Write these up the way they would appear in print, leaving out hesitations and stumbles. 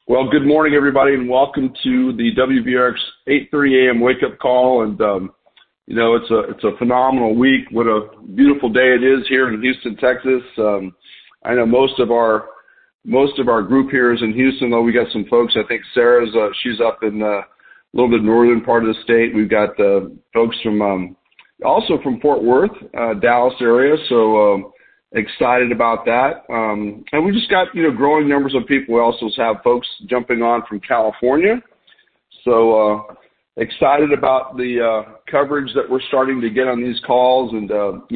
Well, good morning, everybody, and welcome to the WVRX 8:30 a.m. wake-up call. And it's a phenomenal week. What a beautiful day it is here in Houston, Texas. I know most of our group here is in Houston, though we got some folks. I think Sarah's she's up in a little bit northern part of the state. We've got folks from also from Fort Worth, Dallas area. So excited about that. And we just got, growing numbers of people. We also have folks jumping on from California. So excited about the coverage that we're starting to get on these calls. And,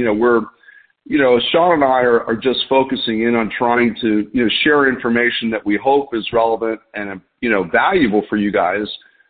Sean and I are just focusing in on trying to, share information that we hope is relevant and, valuable for you guys.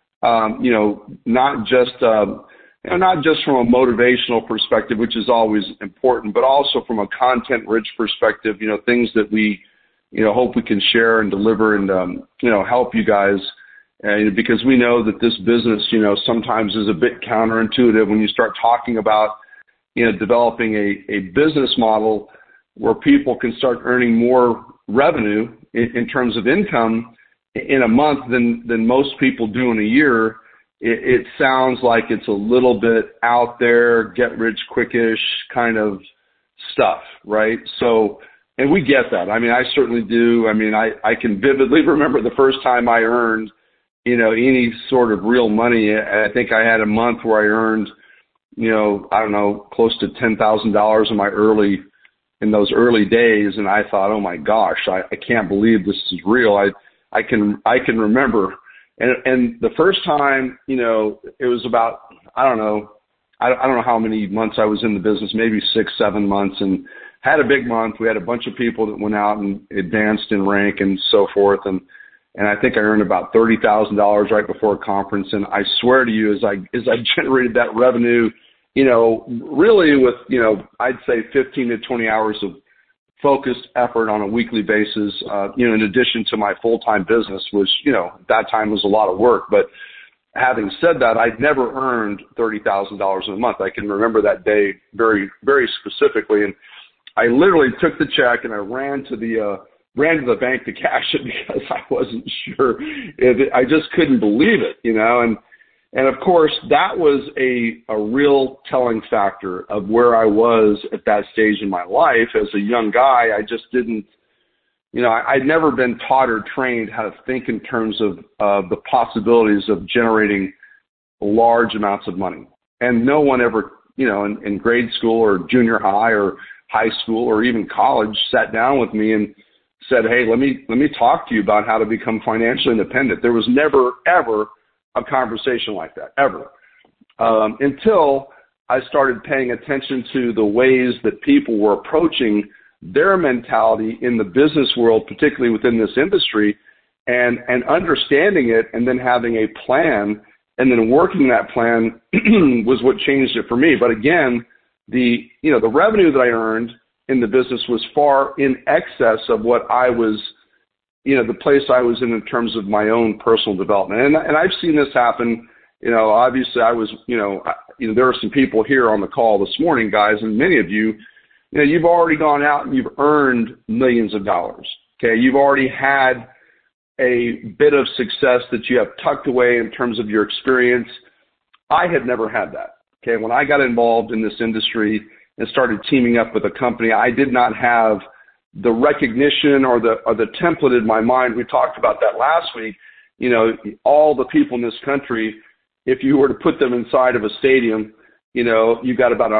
Not just from a motivational perspective, which is always important, but also from a content-rich perspective, things that we, hope we can share and deliver and, help you guys. Because we know that this business, sometimes is a bit counterintuitive when you start talking about, developing a business model where people can start earning more revenue in terms of income in a month than most people do in a year. It sounds like it's a little bit out there, get rich quickish kind of stuff, right? So, and we get that. I mean, I certainly do. I mean, I can vividly remember the first time I earned, any sort of real money. I think I had a month where I earned, close to $10,000 in those early days. And I thought, oh my gosh, I can't believe this is real. I can remember. And the first time, it was about, I don't know how many months I was in the business, maybe 6-7 months, and had a big month. We had a bunch of people that went out and advanced in rank and so forth. And I think I earned about $30,000 right before a conference. And I swear to you, as I generated that revenue, really with, I'd say 15 to 20 hours of focused effort on a weekly basis, in addition to my full-time business, which, at that time was a lot of work. But having said that, I'd never earned $30,000 in a month. I can remember that day very, very specifically. And I literally took the check and I ran to the bank to cash it because I wasn't sure. I just couldn't believe it, And of course, that was a real telling factor of where I was at that stage in my life. As a young guy, I just didn't, I'd never been taught or trained how to think in terms of the possibilities of generating large amounts of money. And no one ever, in grade school or junior high or high school or even college sat down with me and said, hey, let me talk to you about how to become financially independent. There was never, ever a conversation like that, ever, until I started paying attention to the ways that people were approaching their mentality in the business world, particularly within this industry, and understanding it and then having a plan and then working that plan was what changed it for me. But again, the revenue that I earned in the business was far in excess of what I was, the place I was in terms of my own personal development. And I've seen this happen, obviously I was, there are some people here on the call this morning, guys, and many of you, you've already gone out and you've earned millions of dollars. Okay. You've already had a bit of success that you have tucked away in terms of your experience. I had never had that. Okay. When I got involved in this industry and started teaming up with a company, I did not have the recognition or the template in my mind. We talked about that last week. All the people in this country, if you were to put them inside of a stadium, you've got about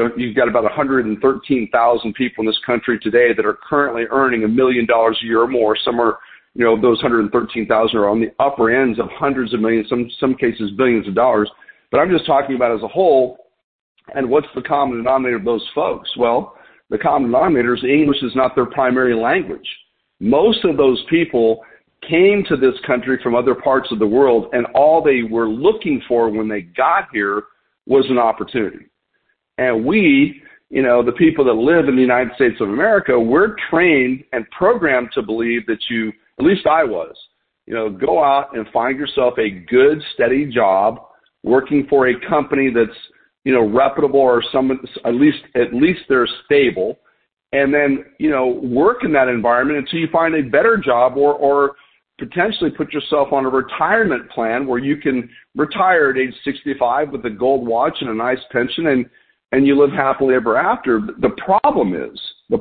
113,000 people in this country today that are currently earning $1 million a year or more. Some are, those 113,000 are on the upper ends of hundreds of millions, some cases billions of dollars. But I'm just talking about as a whole. And what's the common denominator of those folks? Well, the common denominator is English is not their primary language. Most of those people came to this country from other parts of the world, and all they were looking for when they got here was an opportunity. And we, the people that live in the United States of America, we're trained and programmed to believe that you, at least I was, go out and find yourself a good, steady job working for a company that's reputable or at least they're stable, and then, work in that environment until you find a better job or potentially put yourself on a retirement plan where you can retire at age 65 with a gold watch and a nice pension, and you live happily ever after. The problem is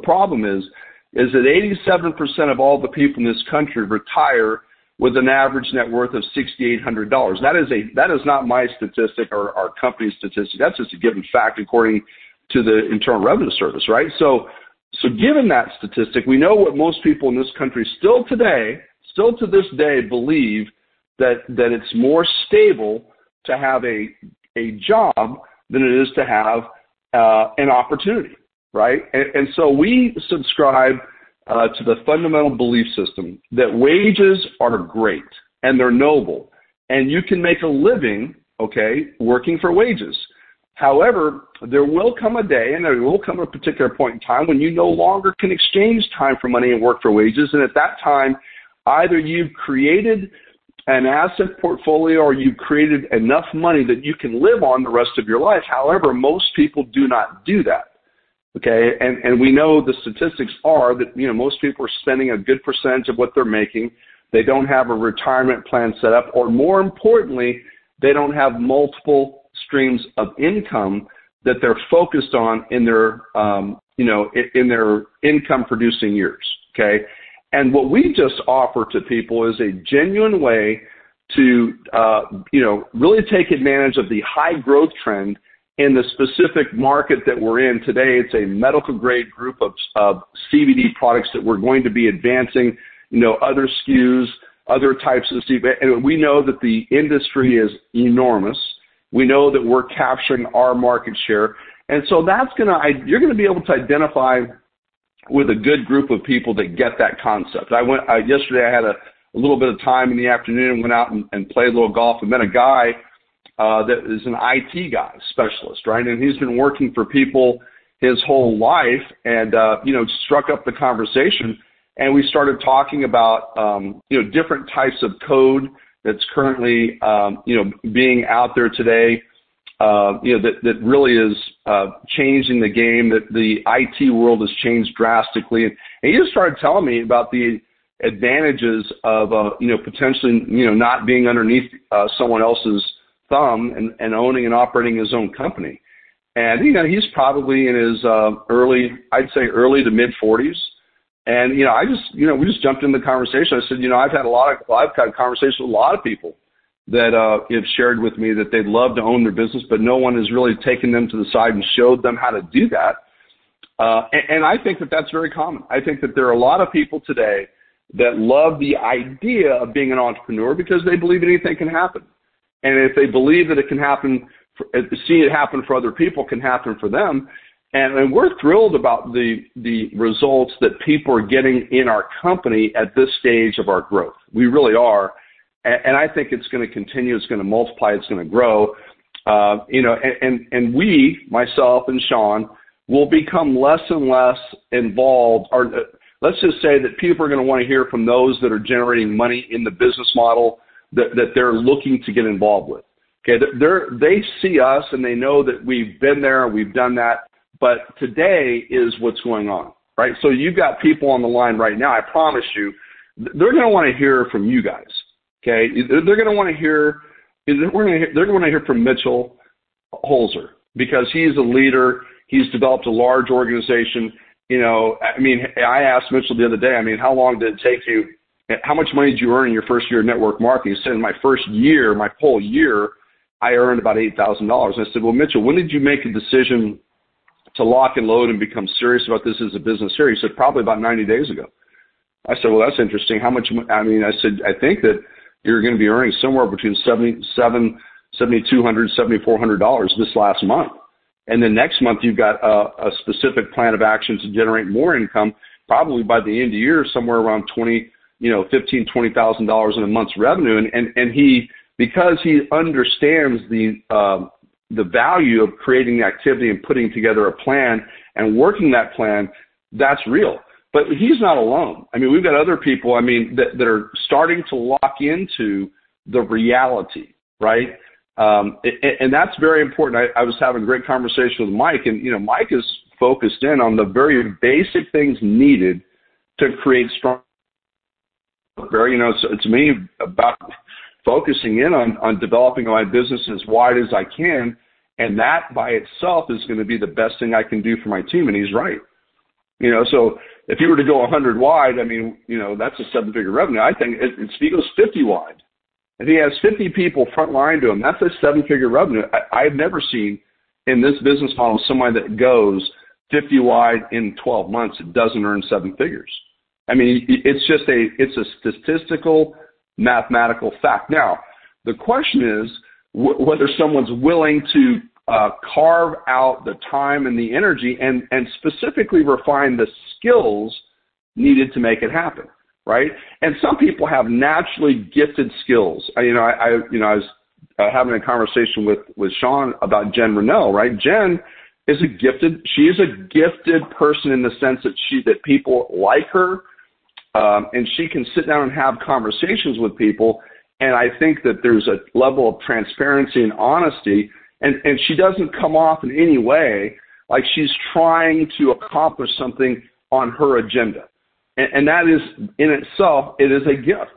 that 87% of all the people in this country retire with an average net worth of $6,800. That is not my statistic or our company's statistic. That's just a given fact according to the Internal Revenue Service, right? So given that statistic, we know what most people in this country still to this day believe, that it's more stable to have a job than it is to have an opportunity, right? And so we subscribe to the fundamental belief system that wages are great and they're noble, and you can make a living, okay, working for wages. However, there will come a day, and there will come a particular point in time when you no longer can exchange time for money and work for wages, and at that time, either you've created an asset portfolio or you've created enough money that you can live on the rest of your life. However, most people do not do that. Okay, and we know the statistics are that, most people are spending a good percentage of what they're making. They don't have a retirement plan set up, or more importantly, they don't have multiple streams of income that they're focused on in their, in their income producing years. Okay, and what we just offer to people is a genuine way to, really take advantage of the high growth trend in the specific market that we're in today. It's a medical grade group of CBD products that we're going to be advancing, other SKUs, other types of CBD. And we know that the industry is enormous. We know that we're capturing our market share. And so you're going to be able to identify with a good group of people that get that concept. Yesterday I had a little bit of time in the afternoon and went out and played a little golf and met a guy that is an IT guy, specialist, right? And he's been working for people his whole life, and, struck up the conversation. And we started talking about, different types of code that's currently, being out there today, that really is changing the game, that the IT world has changed drastically. And he just started telling me about the advantages of, potentially, not being underneath someone else's thumb and owning and operating his own company. And, he's probably in his early to mid 40s. And, we just jumped in the conversation. I said, I've had conversations with a lot of people that have shared with me that they'd love to own their business, but no one has really taken them to the side and showed them how to do that. And I think that that's very common. I think that there are a lot of people today that love the idea of being an entrepreneur because they believe anything can happen. And if they believe that it can happen, seeing it happen for other people can happen for them. And we're thrilled about the results that people are getting in our company at this stage of our growth. We really are. And I think it's going to continue. It's going to multiply. It's going to grow. And we, myself and Sean, will become less and less involved. Or let's just say that people are going to want to hear from those that are generating money in the business model that they're looking to get involved with. Okay, they see us and they know that we've been there and we've done that. But today is what's going on, right? So you've got people on the line right now. I promise you, they're going to want to hear from you guys. Okay, they're going to want to hear. They're going to hear from Mitchell Holzer because he's a leader. He's developed a large organization. I asked Mitchell the other day. How long did it take you? How much money did you earn in your first year of network marketing? He said, in my first year, my whole year, I earned about $8,000. I said, well, Mitchell, when did you make a decision to lock and load and become serious about this as a business here? He said, probably about 90 days ago. I said, well, that's interesting. How much? I said, I think that you're going to be earning somewhere between $7,200, $7,400 this last month. And then next month, you've got a specific plan of action to generate more income, probably by the end of the year, somewhere around $15,000, $20,000 in a month's revenue. And he, because he understands the value of creating the activity and putting together a plan and working that plan, that's real. But he's not alone. We've got other people, that are starting to lock into the reality, right? And that's very important. I was having a great conversation with Mike, and, Mike is focused in on the very basic things needed to create strong Barry, to me about focusing in on developing my business as wide as I can, and that by itself is going to be the best thing I can do for my team. And he's right. So if you were to go 100 wide, that's a 7-figure revenue. I think if he goes 50 wide, if he has 50 people front line to him, that's a 7-figure revenue. I've never seen in this business model somebody that goes 50 wide in 12 months that doesn't earn 7 figures. It's a statistical, mathematical fact. Now, the question is whether someone's willing to carve out the time and the energy and specifically refine the skills needed to make it happen, right? And some people have naturally gifted skills. I was having a conversation with Sean about Jen Renault, right? Jen is she is a gifted person in the sense that people like her, and she can sit down and have conversations with people. And I think that there's a level of transparency and honesty, and she doesn't come off in any way like she's trying to accomplish something on her agenda. And that is, in itself, it is a gift.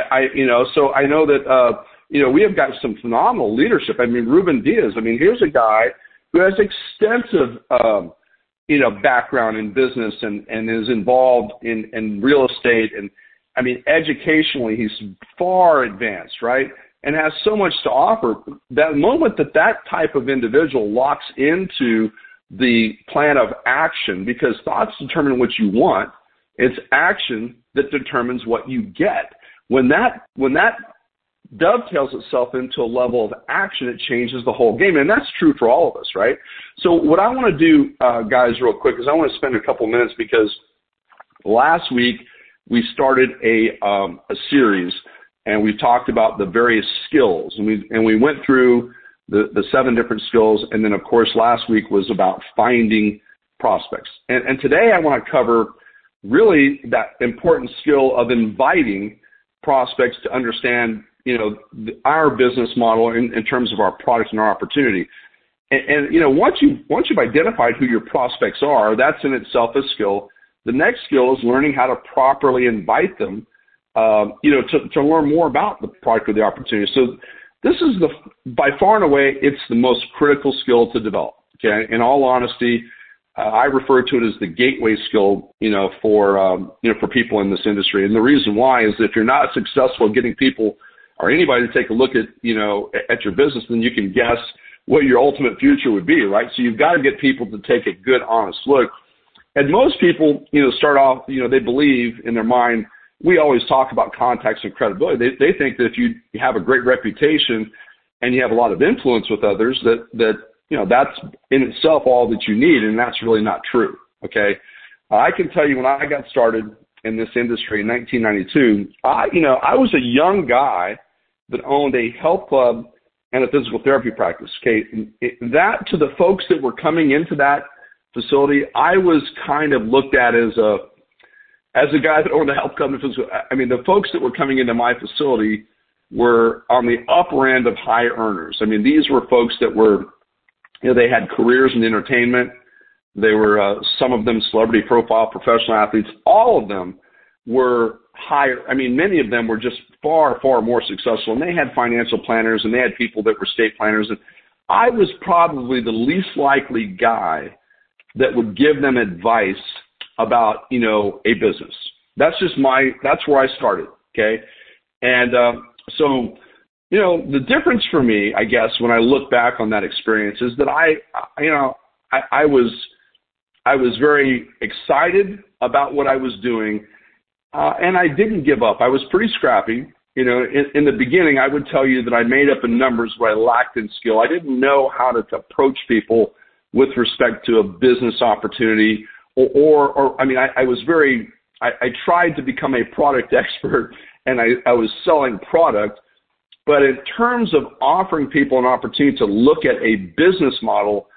So I know that, we have got some phenomenal leadership. Ruben Diaz, here's a guy who has extensive, background in business and is involved in real estate. And educationally, he's far advanced, right? And has so much to offer. That moment that type of individual locks into the plan of action, because thoughts determine what you want, it's action that determines what you get. When that dovetails itself into a level of action, it changes the whole game. And that's true for all of us, right? So what I want to do, guys, real quick, is I want to spend a couple minutes, because last week we started a series, and we talked about the various skills, and we went through the 7 different skills. And then, of course, last week was about finding prospects. And today I want to cover really that important skill of inviting prospects to understand, our business model in terms of our product and our opportunity. And once you've identified who your prospects are, that's in itself a skill. The next skill is learning how to properly invite them, to learn more about the product or the opportunity. So this is by far and away, it's the most critical skill to develop. Okay. In all honesty, I refer to it as the gateway skill, for people in this industry. And the reason why is if you're not successful getting people or anybody to take a look at your business, then you can guess what your ultimate future would be, right? So you've got to get people to take a good, honest look. And most people, start off, they believe in their mind, we always talk about contacts and credibility. They think that if you have a great reputation and you have a lot of influence with others, that's in itself all that you need, and that's really not true, okay? I can tell you when I got started in this industry in 1992, I was a young guy that owned a health club and a physical therapy practice, okay? That, to the folks that were coming into that facility, I was kind of looked at as a guy that owned a health club and physical. The folks that were coming into my facility were on the upper end of high earners. These were folks that were, they had careers in entertainment. They were, some of them celebrity profile, professional athletes. All of them were higher. Many of them were just far, far more successful, and they had financial planners, and they had people that were estate planners. And I was probably the least likely guy that would give them advice about, a business. That's where I started. Okay. And, so, the difference for me, I guess, when I look back on that experience is that I was very excited about what I was doing, and I didn't give up. I was pretty scrappy. In the beginning, I would tell you that I made up in numbers where I lacked in skill. I didn't know how to approach people with respect to a business opportunity, I tried to become a product expert, and I was selling product. But in terms of offering people an opportunity to look at a business model,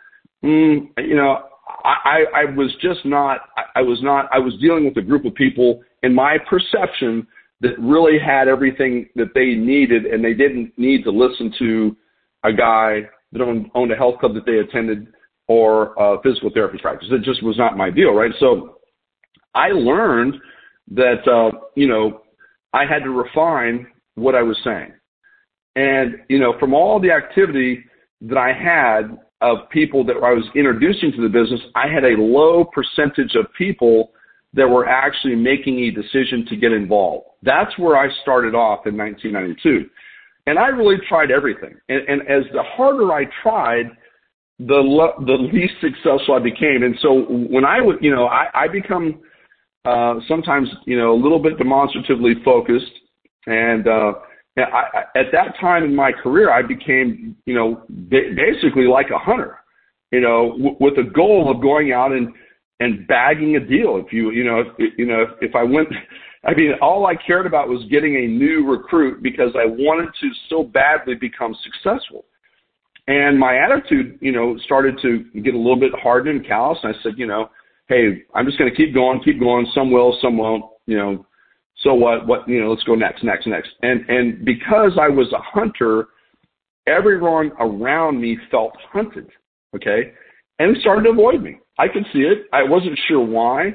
I was just not, I was dealing with a group of people, in my perception, that really had everything that they needed, and they didn't need to listen to a guy that owned a health club that they attended or a physical therapy practice. It just was not my deal, right? So I learned that, I had to refine what I was saying. And, from all the activity that I had of people that I was introducing to the business, I had a low percentage of people that were actually making a decision to get involved. That's where I started off in 1992. And I really tried everything. And as the harder I tried, the least successful I became. And so when I would, I become sometimes, a little bit demonstratively focused. And at that time in my career, I became, basically like a hunter, with a goal of going out and bagging a deal. If I went, all I cared about was getting a new recruit because I wanted to so badly become successful. And my attitude, started to get a little bit hardened and callous. And I said, hey, I'm just going to keep going. Some will, some won't, so what, let's go next. And because I was a hunter, everyone around me felt hunted. Okay. And they started to avoid me. I could see it. I wasn't sure why.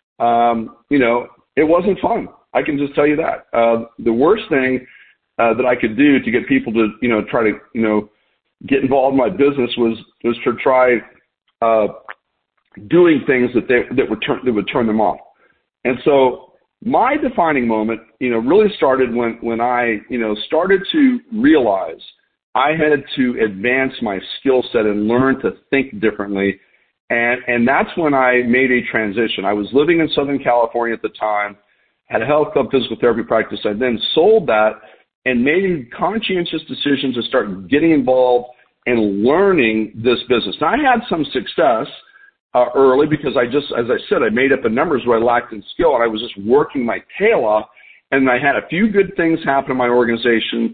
It wasn't fun. I can just tell you that. The worst thing that I could do to get people to, try to, get involved in my business was to try doing things that would turn them off. And so my defining moment, really started when I, started to realize I had to advance my skill set and learn to think differently. And that's when I made a transition. I was living in Southern California at the time, had a health club physical therapy practice. I then sold that and made a conscientious decision to start getting involved and learning this business. Now, I had some success early because as I said, I made up the numbers where I lacked in skill, and I was just working my tail off. And I had a few good things happen in my organization,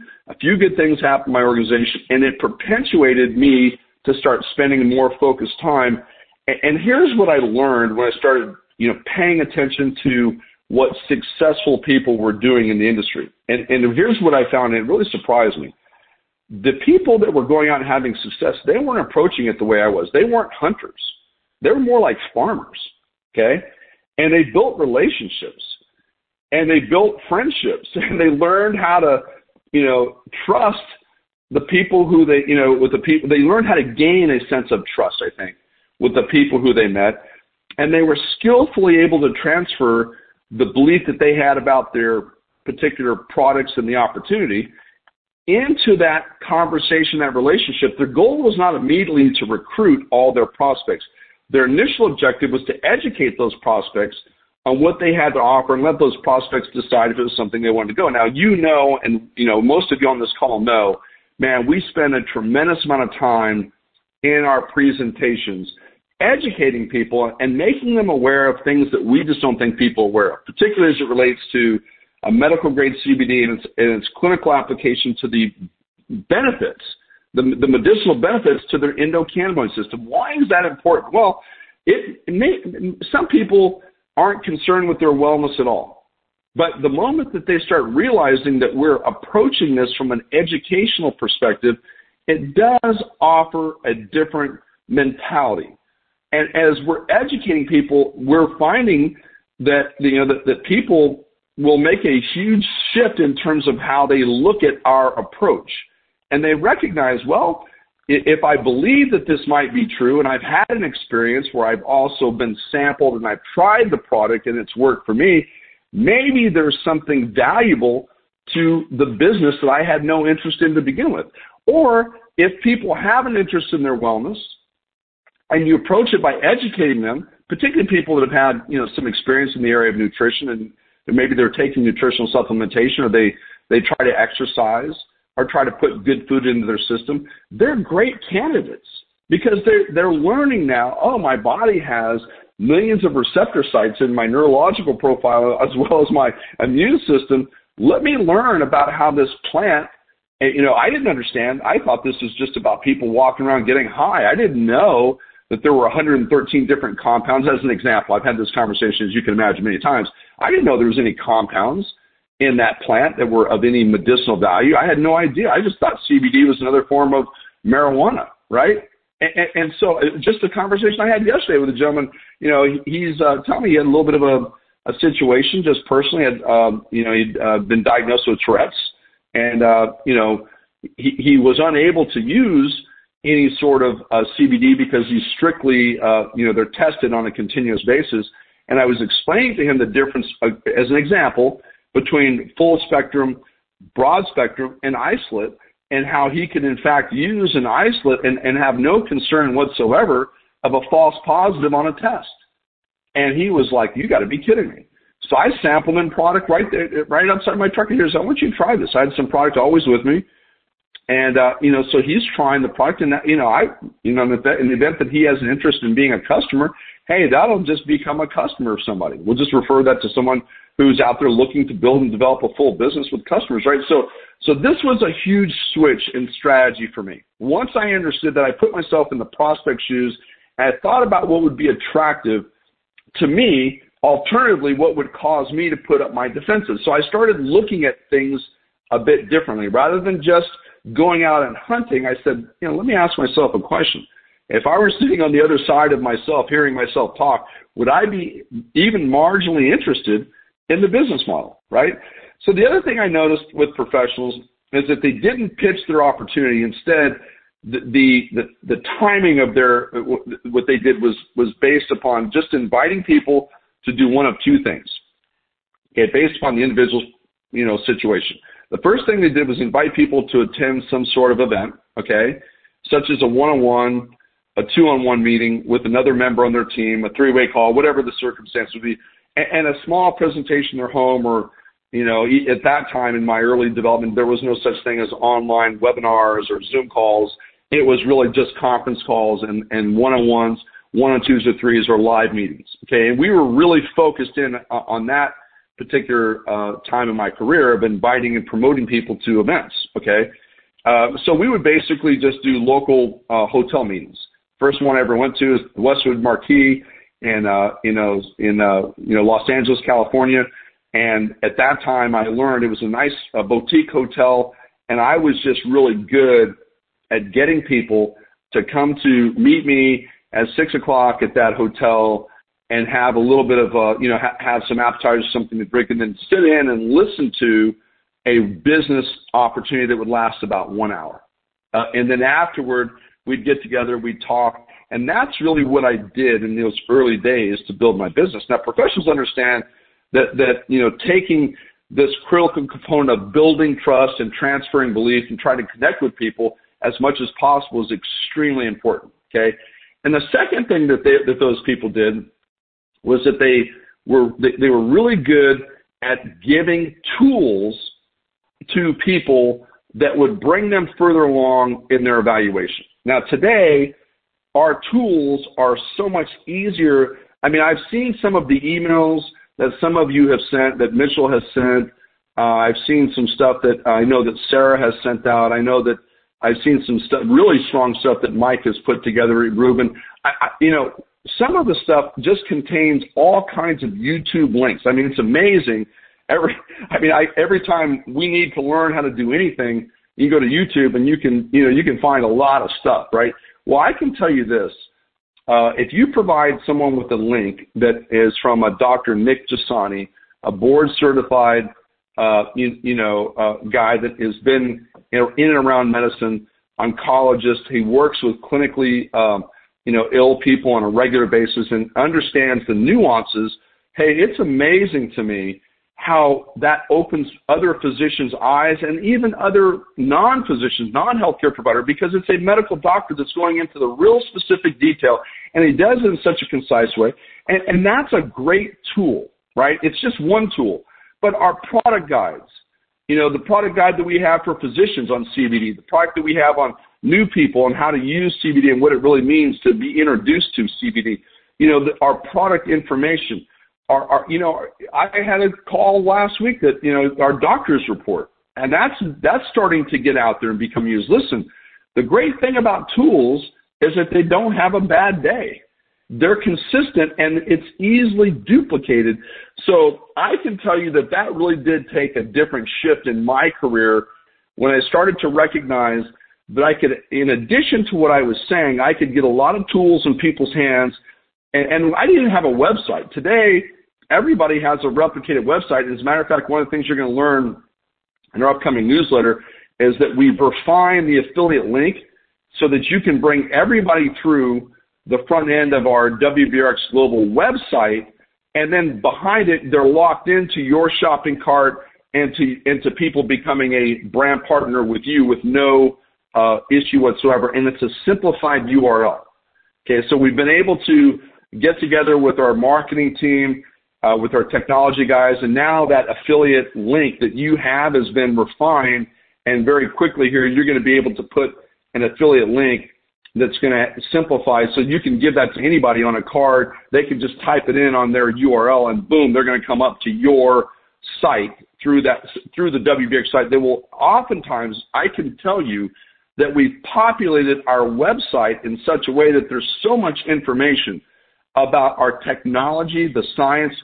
and it perpetuated me to start spending more focused time. And here's what I learned when I started, paying attention to what successful people were doing in the industry. And here's what I found, and it really surprised me. The people that were going out and having success, they weren't approaching it the way I was. They weren't hunters. They were more like farmers, okay? And they built relationships, and they built friendships, and they learned how to, trust the people who they, they learned how to gain a sense of trust, I think, with the people who they met. And they were skillfully able to transfer the belief that they had about their particular products and the opportunity into that conversation, that relationship. Their goal was not immediately to recruit all their prospects. Their initial objective was to educate those prospects on what they had to offer and let those prospects decide if it was something they wanted to go. Now, and most of you on this call know, man, we spend a tremendous amount of time in our presentations educating people and making them aware of things that we just don't think people are aware of, particularly as it relates to a medical grade CBD and its clinical application to the benefits, the medicinal benefits to their endocannabinoid system. Why is that important? Well, some people aren't concerned with their wellness at all. But the moment that they start realizing that we're approaching this from an educational perspective, it does offer a different mentality. And as we're educating people, we're finding that that people will make a huge shift in terms of how they look at our approach. And they recognize, well, if I believe that this might be true, and I've had an experience where I've also been sampled and I've tried the product and it's worked for me, maybe there's something valuable to the business that I had no interest in to begin with. Or if people have an interest in their wellness and you approach it by educating them, particularly people that have had some experience in the area of nutrition and maybe they're taking nutritional supplementation or they try to exercise or try to put good food into their system, they're great candidates because they're learning now, oh, my body has millions of receptor sites in my neurological profile as well as my immune system. Let me learn about how this plant, I didn't understand. I thought this was just about people walking around getting high. I didn't know that there were 113 different compounds. As an example, I've had this conversation, as you can imagine, many times. I didn't know there was any compounds in that plant that were of any medicinal value. I had no idea. I just thought CBD was another form of marijuana, right? And so just a conversation I had yesterday with a gentleman, he's telling me he had a little bit of a situation just personally. He'd been diagnosed with Tourette's, and he was unable to use any sort of CBD because he's strictly, they're tested on a continuous basis. And I was explaining to him the difference, as an example, between full spectrum, broad spectrum, and isolate, and how he could in fact use an isolate and have no concern whatsoever of a false positive on a test. And he was like, "You got to be kidding me." So I sampled him product right there, right outside my truck. He said, "I want you to try this." I had some product always with me. And, so he's trying the product, and, in the event that he has an interest in being a customer, hey, that'll just become a customer of somebody. We'll just refer that to someone who's out there looking to build and develop a full business with customers, right? So this was a huge switch in strategy for me. Once I understood that, I put myself in the prospect shoes, and I thought about what would be attractive to me, alternatively, what would cause me to put up my defenses. So I started looking at things a bit differently. Rather than just going out and hunting, I said, let me ask myself a question. If I were sitting on the other side of myself, hearing myself talk, would I be even marginally interested in the business model, right? So the other thing I noticed with professionals is that they didn't pitch their opportunity. Instead, the timing of what they did was based upon just inviting people to do one of two things, okay, based upon the individual's, situation. The first thing they did was invite people to attend some sort of event, okay, such as a one-on-one, a two-on-one meeting with another member on their team, a three-way call, whatever the circumstance would be, and a small presentation in their home or, at that time in my early development, there was no such thing as online webinars or Zoom calls. It was really just conference calls and one-on-ones, one-on-twos or threes or live meetings, okay? And we were really focused in on that particular time in my career of inviting and promoting people to events, okay? So we would basically just do local hotel meetings. First one I ever went to is the Westwood Marquis in Los Angeles, California. And at that time, I learned it was a nice boutique hotel, and I was just really good at getting people to come to meet me at 6 o'clock at that hotel and have a little bit of have some appetizers, something to drink, and then sit in and listen to a business opportunity that would last about 1 hour. And then afterward, we'd get together, we'd talk, and that's really what I did in those early days to build my business. Now, professionals understand that taking this critical component of building trust and transferring belief and trying to connect with people as much as possible is extremely important, okay? And the second thing that those people did was that they were really good at giving tools to people that would bring them further along in their evaluation. Now, today, our tools are so much easier. I mean, I've seen some of the emails that some of you have sent, that Mitchell has sent. I've seen some stuff that I know that Sarah has sent out. I know that I've seen some stuff, really strong stuff that Mike has put together, Ruben. Some of the stuff just contains all kinds of YouTube links. I mean, it's amazing. Every time we need to learn how to do anything, you go to YouTube and you can find a lot of stuff, right? Well, I can tell you this. If you provide someone with a link that is from a Dr. Nick Giussani, a board-certified, guy that has been in and around medicine, oncologist, he works with clinically, ill people on a regular basis and understands the nuances. Hey, it's amazing to me how that opens other physicians' eyes and even other non-physicians, non-healthcare provider, because it's a medical doctor that's going into the real specific detail, and he does it in such a concise way. And that's a great tool, right? It's just one tool. But our product guides, the product guide that we have for physicians on CBD, the product that we have on new people on how to use CBD and what it really means to be introduced to CBD, our product information. I had a call last week that, our doctor's report, and that's starting to get out there and become used. Listen, the great thing about tools is that they don't have a bad day. They're consistent and it's easily duplicated. So I can tell you that really did take a different shift in my career when I started to recognize that I could, in addition to what I was saying, I could get a lot of tools in people's hands. And I didn't have a website. Today, everybody has a replicated website. And as a matter of fact, one of the things you're going to learn in our upcoming newsletter is that we've refined the affiliate link so that you can bring everybody through the front end of our WBRX Global website, and then behind it, they're locked into your shopping cart and to people becoming a brand partner with you with no issue whatsoever, and it's a simplified URL. Okay, so we've been able to get together with our marketing team, with our technology guys, and now that affiliate link that you have has been refined, and very quickly here you're going to be able to put an affiliate link that's going to simplify, so you can give that to anybody on a card. They can just type it in on their URL, and boom, they're going to come up to your site through the WBRX site. They will oftentimes, I can tell you, that we've populated our website in such a way that there's so much information about our technology, the science,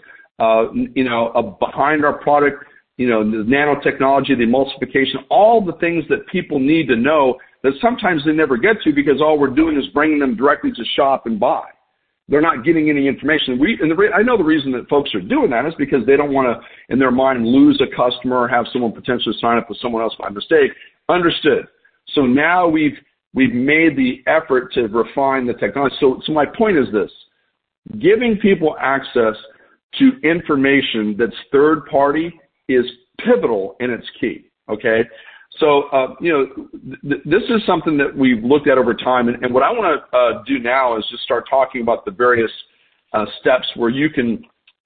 behind our product, the nanotechnology, the emulsification, all the things that people need to know that sometimes they never get to because all we're doing is bringing them directly to shop and buy. They're not getting any information. I know the reason that folks are doing that is because they don't want to, in their mind, lose a customer or have someone potentially sign up with someone else by mistake. Understood. So now we've made the effort to refine the technology. So my point is this. Giving people access to information that's third party is pivotal and it's key. Okay? So, this is something that we've looked at over time, and what I want to do now is just start talking about the various steps where you can,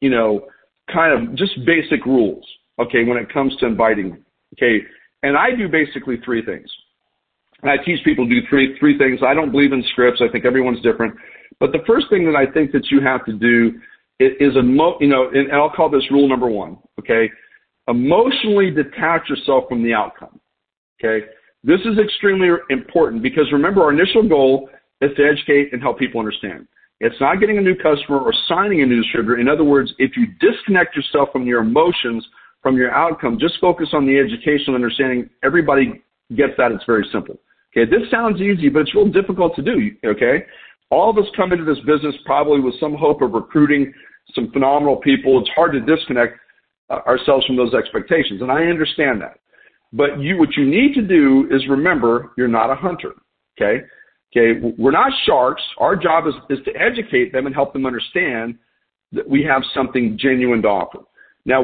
kind of just basic rules, okay, when it comes to inviting, okay? And I do basically three things. And I teach people to do three things. I don't believe in scripts. I think everyone's different. But the first thing that I think that you have to do is, and I'll call this rule number one, okay? Emotionally detach yourself from the outcome. Okay, this is extremely important because remember, our initial goal is to educate and help people understand. It's not getting a new customer or signing a new distributor. In other words, if you disconnect yourself from your emotions, from your outcome, just focus on the education and understanding. Everybody gets that. It's very simple. Okay, this sounds easy, but it's real difficult to do. Okay, all of us come into this business probably with some hope of recruiting some phenomenal people. It's hard to disconnect ourselves from those expectations, and I understand that. But what you need to do is remember, you're not a hunter, okay? Okay, we're not sharks. Our job is to educate them and help them understand that we have something genuine to offer. Now,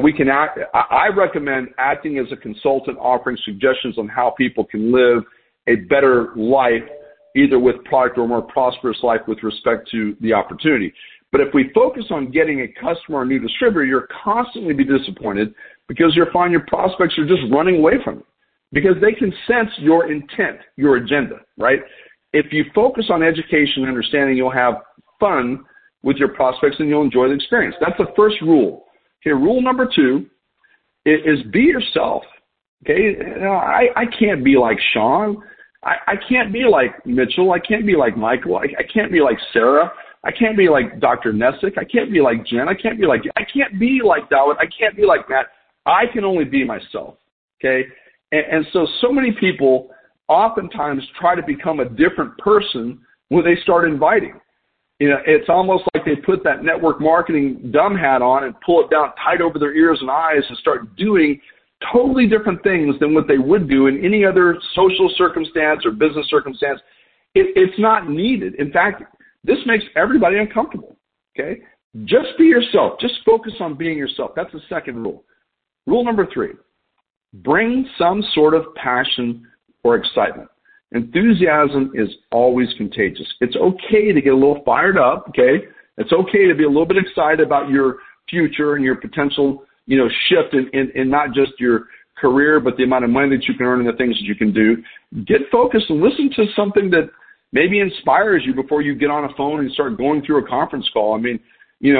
I recommend acting as a consultant, offering suggestions on how people can live a better life, either with product or a more prosperous life with respect to the opportunity. But if we focus on getting a customer or a new distributor, you'll constantly be disappointed because you'll find your prospects are just running away from you because they can sense your intent, your agenda, right? If you focus on education and understanding, you'll have fun with your prospects and you'll enjoy the experience. That's the first rule. Okay, rule number two is be yourself. Okay, I can't be like Sean. I can't be like Mitchell. I can't be like Michael. I can't be like Sarah. I can't be like Dr. Nessick. I can't be like Jen. I can't be like Dawit. I can't be like Matt. I can only be myself, okay? And so many people oftentimes try to become a different person when they start inviting. It's almost like they put that network marketing dumb hat on and pull it down tight over their ears and eyes and start doing totally different things than what they would do in any other social circumstance or business circumstance. It's not needed. In fact, this makes everybody uncomfortable, okay? Just be yourself. Just focus on being yourself. That's the second rule. Rule number three, bring some sort of passion or excitement. Enthusiasm is always contagious. It's okay to get a little fired up, okay? It's okay to be a little bit excited about your future and your potential, shift in not just your career, but the amount of money that you can earn and the things that you can do. Get focused and listen to something that maybe inspires you before you get on a phone and start going through a conference call. I mean,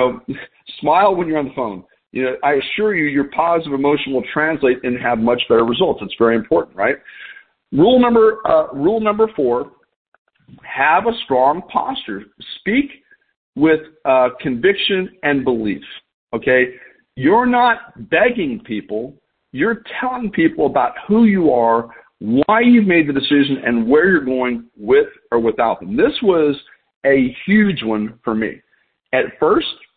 smile when you're on the phone. I assure you, your positive emotion will translate and have much better results. It's very important, right? Rule number 4, have a strong posture. Speak with conviction and belief, okay? You're not begging people. You're telling people about who you are, why you've made the decision, and where you're going with or without them. This was a huge one for me. At first,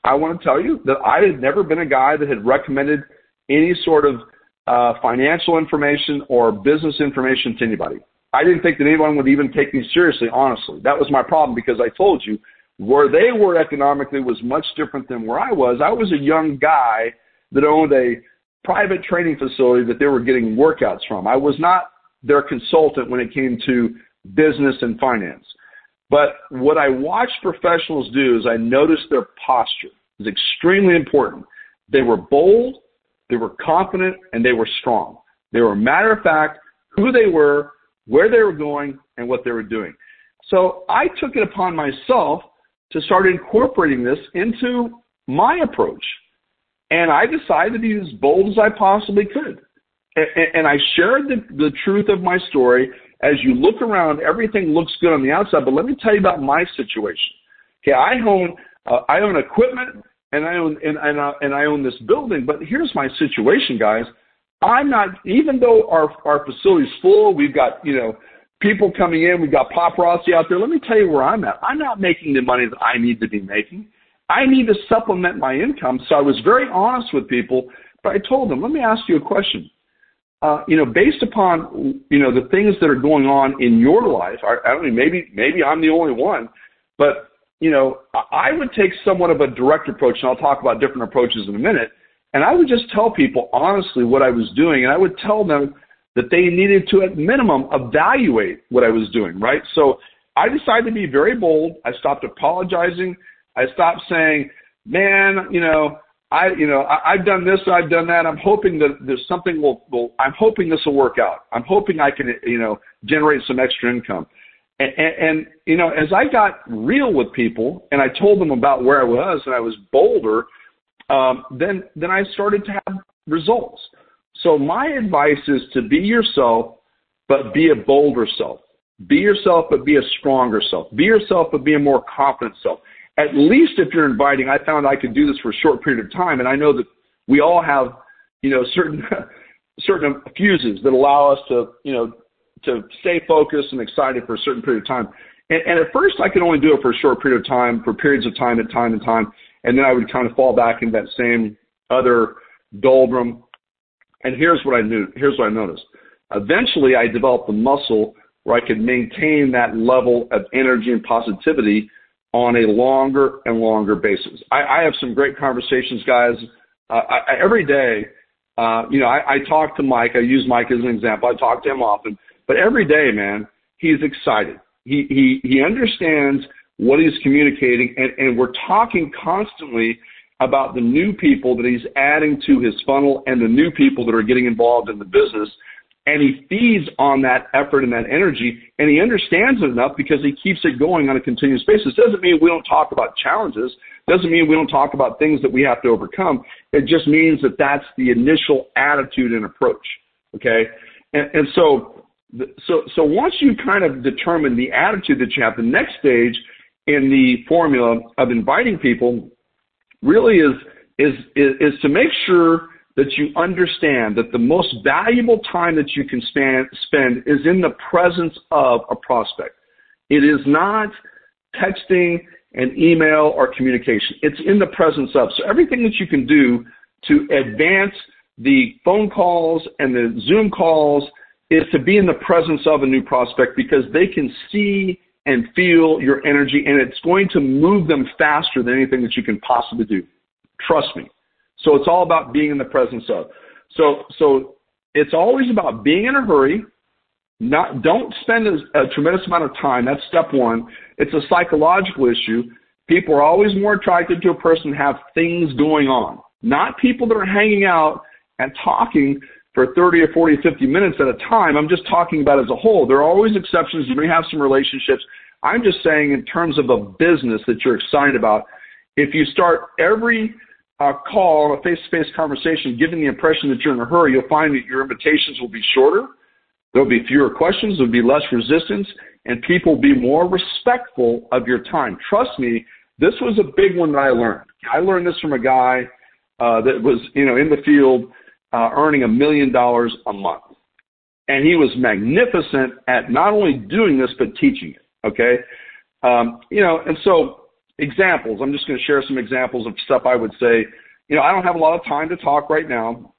I want to tell you that I had never been a guy that had recommended any sort of financial information or business information to anybody. I didn't think that anyone would even take me seriously, honestly. That was my problem, because I told you where they were economically was much different than where I was. I was a young guy that owned a private training facility that they were getting workouts from. I was not their consultant when it came to business and finance. But what I watched professionals do is I noticed their posture. It was extremely important. They were bold, they were confident, and they were strong. They were matter of fact who they were, where they were going, and what they were doing. So I took it upon myself to start incorporating this into my approach. And I decided to be as bold as I possibly could. And I shared the truth of my story. As you look around, everything looks good on the outside, but let me tell you about my situation. Okay, I own equipment, and I own this building, but here's my situation, guys. I'm not, even though our facility's full, we've got, people coming in, we've got paparazzi out there. Let me tell you where I'm at. I'm not making the money that I need to be making. I need to supplement my income. So I was very honest with people, but I told them, let me ask you a question. Based upon, the things that are going on in your life, I don't know, maybe I'm the only one, but, I would take somewhat of a direct approach, and I'll talk about different approaches in a minute. And I would just tell people honestly what I was doing, and I would tell them that they needed to, at minimum, evaluate what I was doing, right? So I decided to be very bold. I stopped apologizing. I stopped saying, man, I've done this, I've done that. I'm hoping that there's something I'm hoping this will work out. I'm hoping I can, generate some extra income. And as I got real with people and I told them about where I was and I was bolder, then I started to have results. So my advice is to be yourself, but be a bolder self. Be yourself, but be a stronger self. Be yourself, but be a more confident self. At least if you're inviting, I found I could do this for a short period of time, and I know that we all have, certain fuses that allow us to stay focused and excited for a certain period of time. And at first, I could only do it for a short period of time, for periods of time, and then I would kind of fall back into that same other doldrum. And here's what I noticed. Eventually, I developed the muscle where I could maintain that level of energy and positivity on a longer and longer basis. I have some great conversations, guys. Every day, I talk to Mike. I use Mike as an example. I talk to him often. But every day, man, he's excited. He understands what he's communicating, and we're talking constantly about the new people that he's adding to his funnel and the new people that are getting involved in the business. And he feeds on that effort and that energy, and he understands it enough because he keeps it going on a continuous basis. Doesn't mean we don't talk about challenges. Doesn't mean we don't talk about things that we have to overcome. It just means that that's the initial attitude and approach, okay? And so once you kind of determine the attitude that you have, the next stage in the formula of inviting people really is to make sure that you understand that the most valuable time that you can spend is in the presence of a prospect. It is not texting and email or communication. It's in the presence of. So everything that you can do to advance the phone calls and the Zoom calls is to be in the presence of a new prospect, because they can see and feel your energy, and it's going to move them faster than anything that you can possibly do. Trust me. So it's all about being in the presence of. So it's always about being in a hurry. Don't spend a tremendous amount of time. That's step one. It's a psychological issue. People are always more attracted to a person who have things going on, not people that are hanging out and talking for 30 or 40 or 50 minutes at a time. I'm just talking about as a whole. There are always exceptions. You may have some relationships. I'm just saying in terms of a business that you're excited about, if you start every call, a face-to-face conversation, giving the impression that you're in a hurry, you'll find that your invitations will be shorter. There'll be fewer questions. There'll be less resistance, and people will be more respectful of your time. Trust me, this was a big one that I learned. I learned this from a guy that was, in the field, earning $1 million a month. And he was magnificent at not only doing this, but teaching it. Okay. And so examples. I'm just going to share some examples of stuff I would say. I don't have a lot of time to talk right now,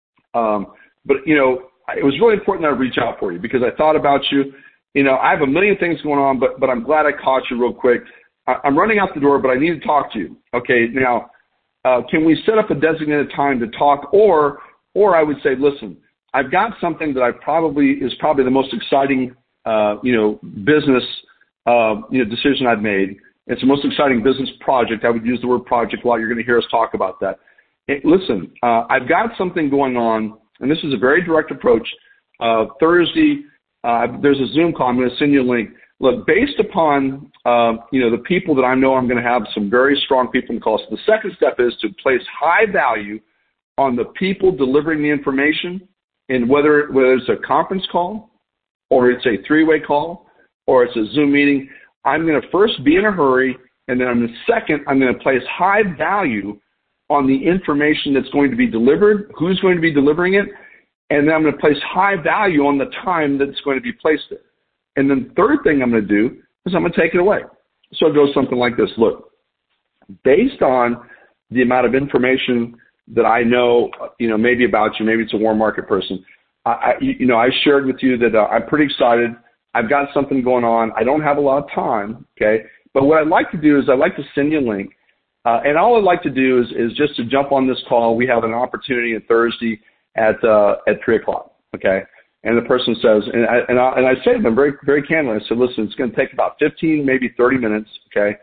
but it was really important that I reach out for you because I thought about you. I have a million things going on, but I'm glad I caught you real quick. I'm running out the door, but I need to talk to you. Okay, now, can we set up a designated time to talk? Or I would say, listen, I've got something that is probably the most exciting, business, decision I've made. It's the most exciting business project. I would use the word project a lot. You're going to hear us talk about that. Listen, I've got something going on, and this is a very direct approach. Thursday, there's a Zoom call. I'm going to send you a link. Look, based upon, the people that I know, I'm going to have some very strong people in the call. So the second step is to place high value on the people delivering the information, and whether it's a conference call or it's a three-way call or it's a Zoom meeting. I'm going to first be in a hurry, and then I'm going to place high value on the information that's going to be delivered, who's going to be delivering it, and then I'm going to place high value on the time that's going to be placed there. And then the third thing I'm going to do is I'm going to take it away. So it goes something like this. Look, based on the amount of information that I know, maybe about you, maybe it's a warm market person, I shared with you that I'm pretty excited. I've got something going on. I don't have a lot of time, okay? But what I'd like to do is I'd like to send you a link. And all I'd like to do is just to jump on this call. We have an opportunity on Thursday at 3 o'clock, okay? And the person says, and I say to them very, very candidly, I said, listen, it's going to take about 15, maybe 30 minutes, okay?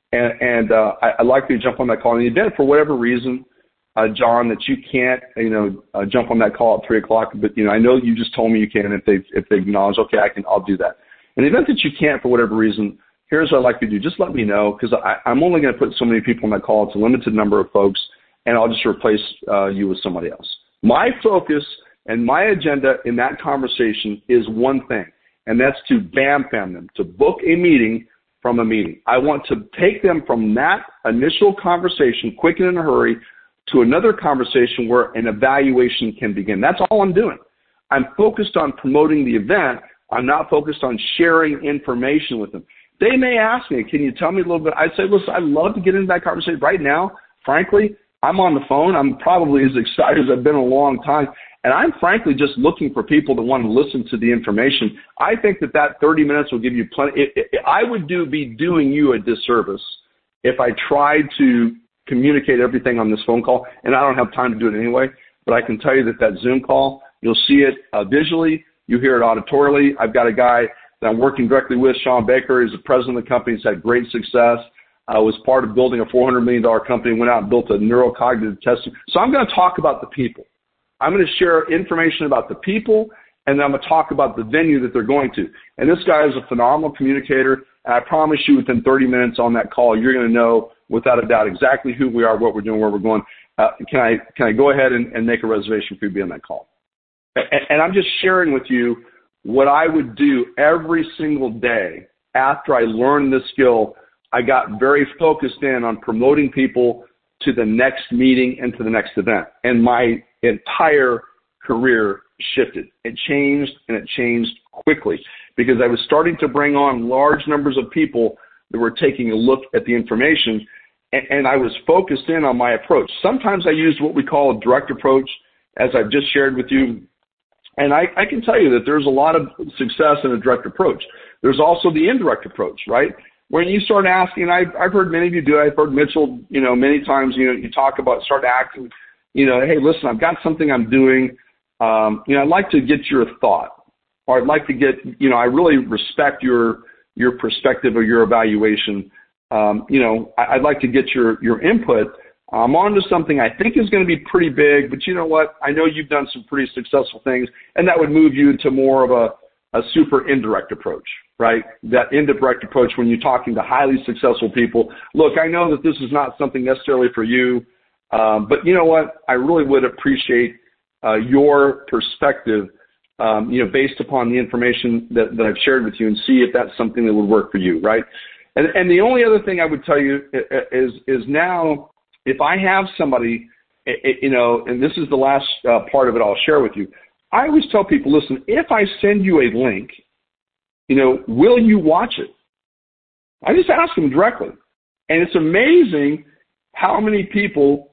And I'd like you to jump on that call. In the event, for whatever reason, John, that you can't, jump on that call at 3 o'clock, but I know you just told me you can. If they acknowledge, okay, I'll do that. In the event that you can't for whatever reason, here's what I'd like you to do. Just let me know, because I'm only going to put so many people on that call. It's a limited number of folks, and I'll just replace you with somebody else. My focus and my agenda in that conversation is one thing, and that's to BAM them, to book a meeting from a meeting. I want to take them from that initial conversation, quick and in a hurry, to another conversation where an evaluation can begin. That's all I'm doing. I'm focused on promoting the event. I'm not focused on sharing information with them. They may ask me, can you tell me a little bit? I'd say, listen, I'd love to get into that conversation. Right now, frankly, I'm on the phone. I'm probably as excited as I've been in a long time. And I'm frankly just looking for people that want to listen to the information. I think that 30 minutes will give you plenty. I would be doing you a disservice if I tried to communicate everything on this phone call, and I don't have time to do it anyway. But I can tell you that Zoom call, you'll see it visually, you hear it auditorily. I've got a guy that I'm working directly with, Sean Baker. He's the president of the company. He's had great success. Was part of building a $400 million company, went out and built a neurocognitive testing. So I'm going to talk about the people. I'm going to share information about the people, and then I'm going to talk about the venue that they're going to. And this guy is a phenomenal communicator, and I promise you within 30 minutes on that call, you're going to know without a doubt exactly who we are, what we're doing, where we're going. Can I go ahead and make a reservation for you to be on that call? And I'm just sharing with you what I would do every single day after I learned this skill. I got very focused in on promoting people to the next meeting and to the next event. And my entire career shifted. It changed, and it changed quickly because I was starting to bring on large numbers of people that were taking a look at the information, and I was focused in on my approach. Sometimes I used what we call a direct approach, as I've just shared with you. And I can tell you that there's a lot of success in a direct approach. There's also the indirect approach, right? When you start asking, I've heard many of you do it. I've heard Mitchell, many times, you talk about start asking, hey, listen, I've got something I'm doing. I'd like to get your thought, or I'd like to get, I really respect your perspective or your evaluation. I'd like to get your input. I'm on to something I think is going to be pretty big, but you know what? I know you've done some pretty successful things, and that would move you to more of a super indirect approach, right? That indirect approach when you're talking to highly successful people. Look, I know that this is not something necessarily for you, but you know what? I really would appreciate your perspective, based upon the information that I've shared with you, and see if that's something that would work for you, right? And the only other thing I would tell you is now, if I have somebody, and this is the last part of it I'll share with you, I always tell people, listen, if I send you a link, will you watch it? I just ask them directly. And it's amazing how many people,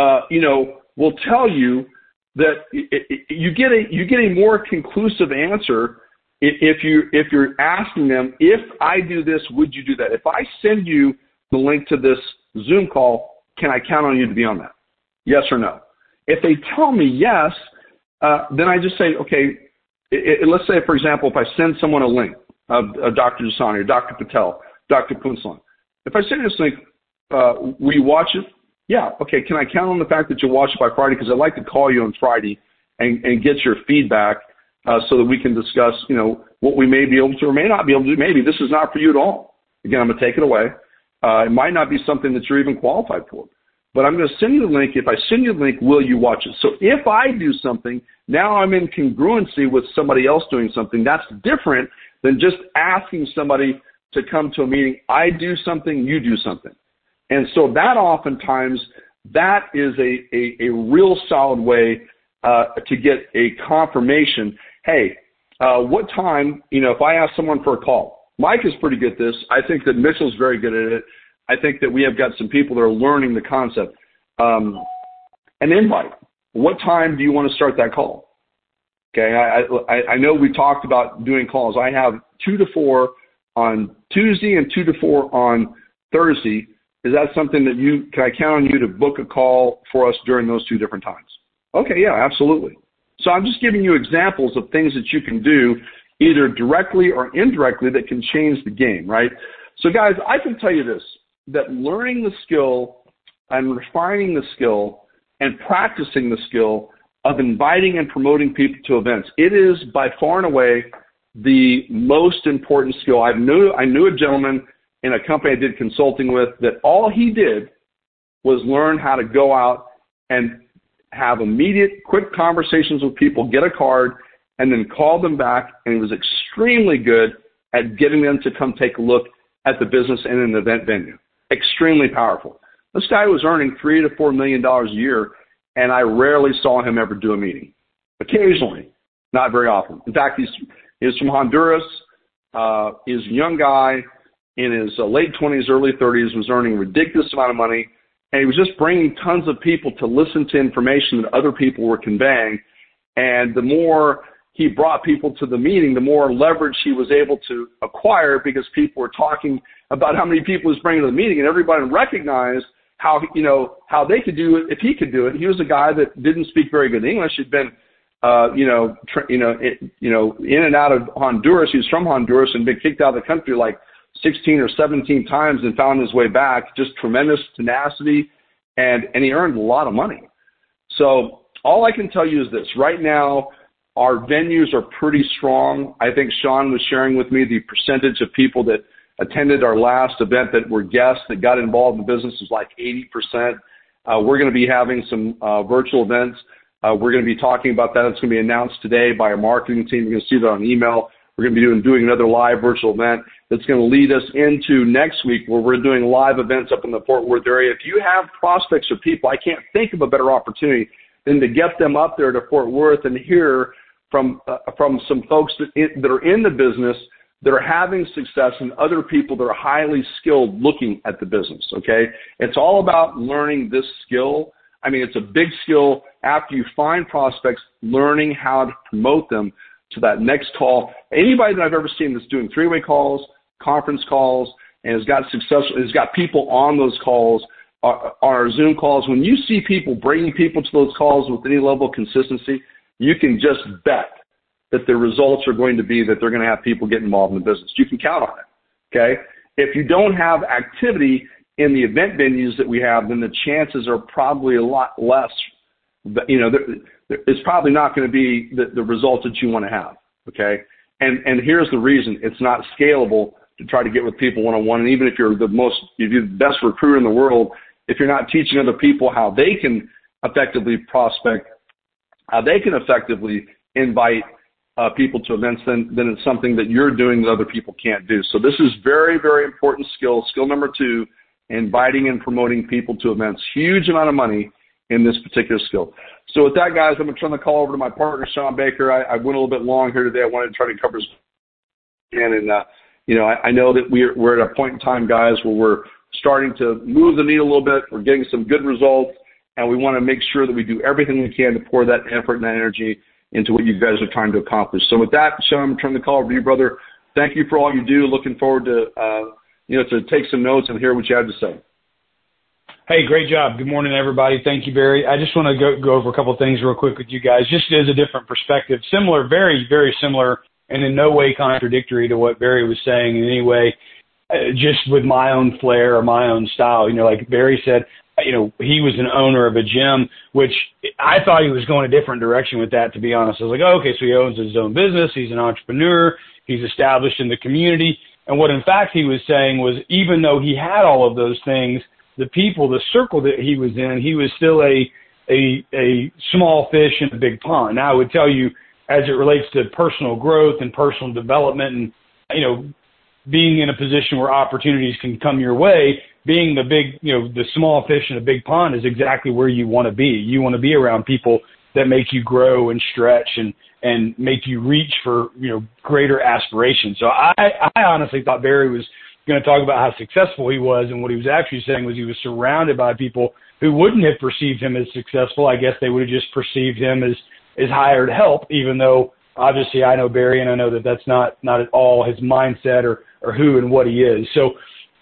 will tell you that you get a more conclusive answer if you're asking them, if I do this, would you do that? If I send you the link to this Zoom call, can I count on you to be on that? Yes or no? If they tell me yes, then I just say, okay, let's say, for example, if I send someone a link of Dr. Jasani or Dr. Patel, Dr. Punslan, if I send this link, will you watch it? Yeah. Okay. Can I count on the fact that you'll watch it by Friday? Because I'd like to call you on Friday and get your feedback so that we can discuss, what we may be able to or may not be able to do. Maybe this is not for you at all. Again, I'm going to take it away. It might not be something that you're even qualified for. But I'm going to send you the link. If I send you the link, will you watch it? So if I do something, now I'm in congruency with somebody else doing something. That's different than just asking somebody to come to a meeting. I do something, you do something. And so that oftentimes, that is a real solid way to get a confirmation. Hey, what time, if I ask someone for a call, Mike is pretty good at this. I think that Mitchell's very good at it. I think that we have got some people that are learning the concept. An invite. What time do you want to start that call? Okay, I know we talked about doing calls. I have 2 to 4 on Tuesday and 2 to 4 on Thursday. Is that something that can I count on you to book a call for us during those 2 different times? Okay, yeah, absolutely. So I'm just giving you examples of things that you can do either directly or indirectly that can change the game, right? So guys, I can tell you this, that learning the skill and refining the skill and practicing the skill of inviting and promoting people to events, it is by far and away the most important skill. I knew a gentleman in a company I did consulting with that all he did was learn how to go out and have immediate, quick conversations with people, get a card, and then call them back, and he was extremely good at getting them to come take a look at the business in an event venue. Extremely powerful. This guy was earning $3 to $4 million a year, and I rarely saw him ever do a meeting. Occasionally, not very often. In fact, he's from Honduras. He's a young guy in his late 20s, early 30s, was earning a ridiculous amount of money, and he was just bringing tons of people to listen to information that other people were conveying. And the more he brought people to the meeting, the more leverage he was able to acquire because people were talking about how many people he was bringing to the meeting, and everybody recognized how they could do it if he could do it. He was a guy that didn't speak very good English. He'd been, in and out of Honduras. He was from Honduras and been kicked out of the country like 16 or 17 times and found his way back. Just tremendous tenacity, and he earned a lot of money. So all I can tell you is this. Right now, our venues are pretty strong. I think Sean was sharing with me the percentage of people that attended our last event that were guests that got involved in the business was like 80%. We're going to be having some virtual events. We're going to be talking about that. It's going to be announced today by our marketing team. You're going to see that on email. We're going to be doing another live virtual event that's going to lead us into next week where we're doing live events up in the Fort Worth area. If you have prospects or people, I can't think of a better opportunity than to get them up there to Fort Worth and hear from some folks that are in the business that are having success and other people that are highly skilled looking at the business, okay? It's all about learning this skill. I mean, it's a big skill after you find prospects, learning how to promote them to that next call. Anybody that I've ever seen that's doing three-way calls, conference calls, and has got people on those calls, on our Zoom calls, when you see people bringing people to those calls with any level of consistency, you can just bet that the results are going to be that they're going to have people get involved in the business. You can count on it, okay? If you don't have activity in the event venues that we have, then the chances are probably a lot less. It's probably not going to be the results that you want to have, okay? And here's the reason. It's not scalable to try to get with people one-on-one. And even if you're the best recruiter in the world, if you're not teaching other people how they can effectively prospect, how they can effectively invite people to events, then it's something that you're doing that other people can't do. So this is very, very important skill. Skill number 2, inviting and promoting people to events. Huge amount of money in this particular skill. So with that, guys, I'm going to turn the call over to my partner, Sean Baker. I went a little bit long here today. I wanted to try to cover and I know that we're at a point in time, guys, where starting to move the needle a little bit. We're getting some good results, and we want to make sure that we do everything we can to pour that effort and that energy into what you guys are trying to accomplish. So with that, Sean, I'm going to turn the call over to you, brother. Thank you for all you do. Looking forward to, to take some notes and hear what you have to say. Hey, great job. Good morning, everybody. Thank you, Barry. I just want to go over a couple of things real quick with you guys, just as a different perspective. Similar, very, very similar, and in no way contradictory to what Barry was saying in any way, just with my own flair or my own style. Like Barry said, he was an owner of a gym, which I thought he was going a different direction with that, to be honest. I was like, oh, okay, so he owns his own business. He's an entrepreneur. He's established in the community. And what, in fact, he was saying was, even though he had all of those things, the people, the circle that he was in, he was still a small fish in a big pond. Now, I would tell you, as it relates to personal growth and personal development and, being in a position where opportunities can come your way, being the big, the small fish in a big pond is exactly where you want to be. You want to be around people that make you grow and stretch and make you reach for, greater aspirations. So I honestly thought Barry was going to talk about how successful he was, and what he was actually saying was he was surrounded by people who wouldn't have perceived him as successful. I guess they would have just perceived him as hired help, even though obviously I know Barry and I know that that's not at all his mindset or who and what he is. So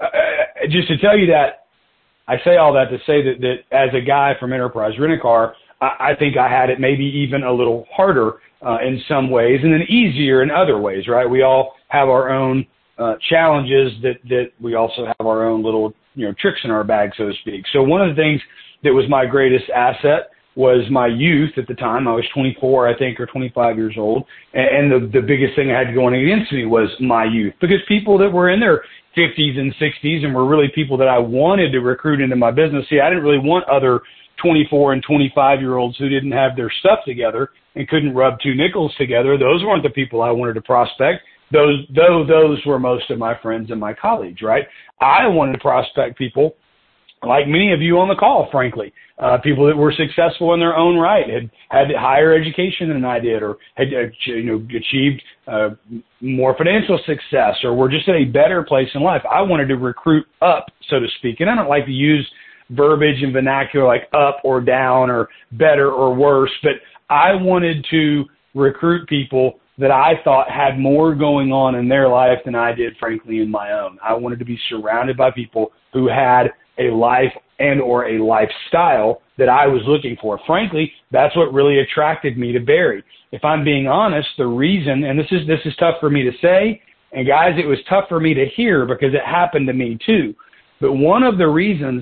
just to tell you that, I say all that to say that as a guy from Enterprise Rent-A-Car, I think I had it maybe even a little harder in some ways and then easier in other ways, right? We all have our own challenges that we also have our own little, tricks in our bag, so to speak. So one of the things that was my greatest asset was my youth at the time. I was 24, I think, or 25 years old. And the biggest thing I had going against me was my youth, because people that were in their 50s and 60s and were really people that I wanted to recruit into my business. See, I didn't really want other 24 and 25-year-olds who didn't have their stuff together and couldn't rub two nickels together. Those weren't the people I wanted to prospect. Those were most of my friends and my colleagues, right? I wanted to prospect people like many of you on the call, frankly, people that were successful in their own right, had higher education than I did, or had achieved more financial success, or were just in a better place in life. I wanted to recruit up, so to speak, and I don't like to use verbiage and vernacular like up or down or better or worse, but I wanted to recruit people that I thought had more going on in their life than I did, frankly, in my own. I wanted to be surrounded by people who had a life and or a lifestyle that I was looking for. Frankly, that's what really attracted me to Barry. If I'm being honest, the reason, and this is tough for me to say, and guys, it was tough for me to hear because it happened to me too. But one of the reasons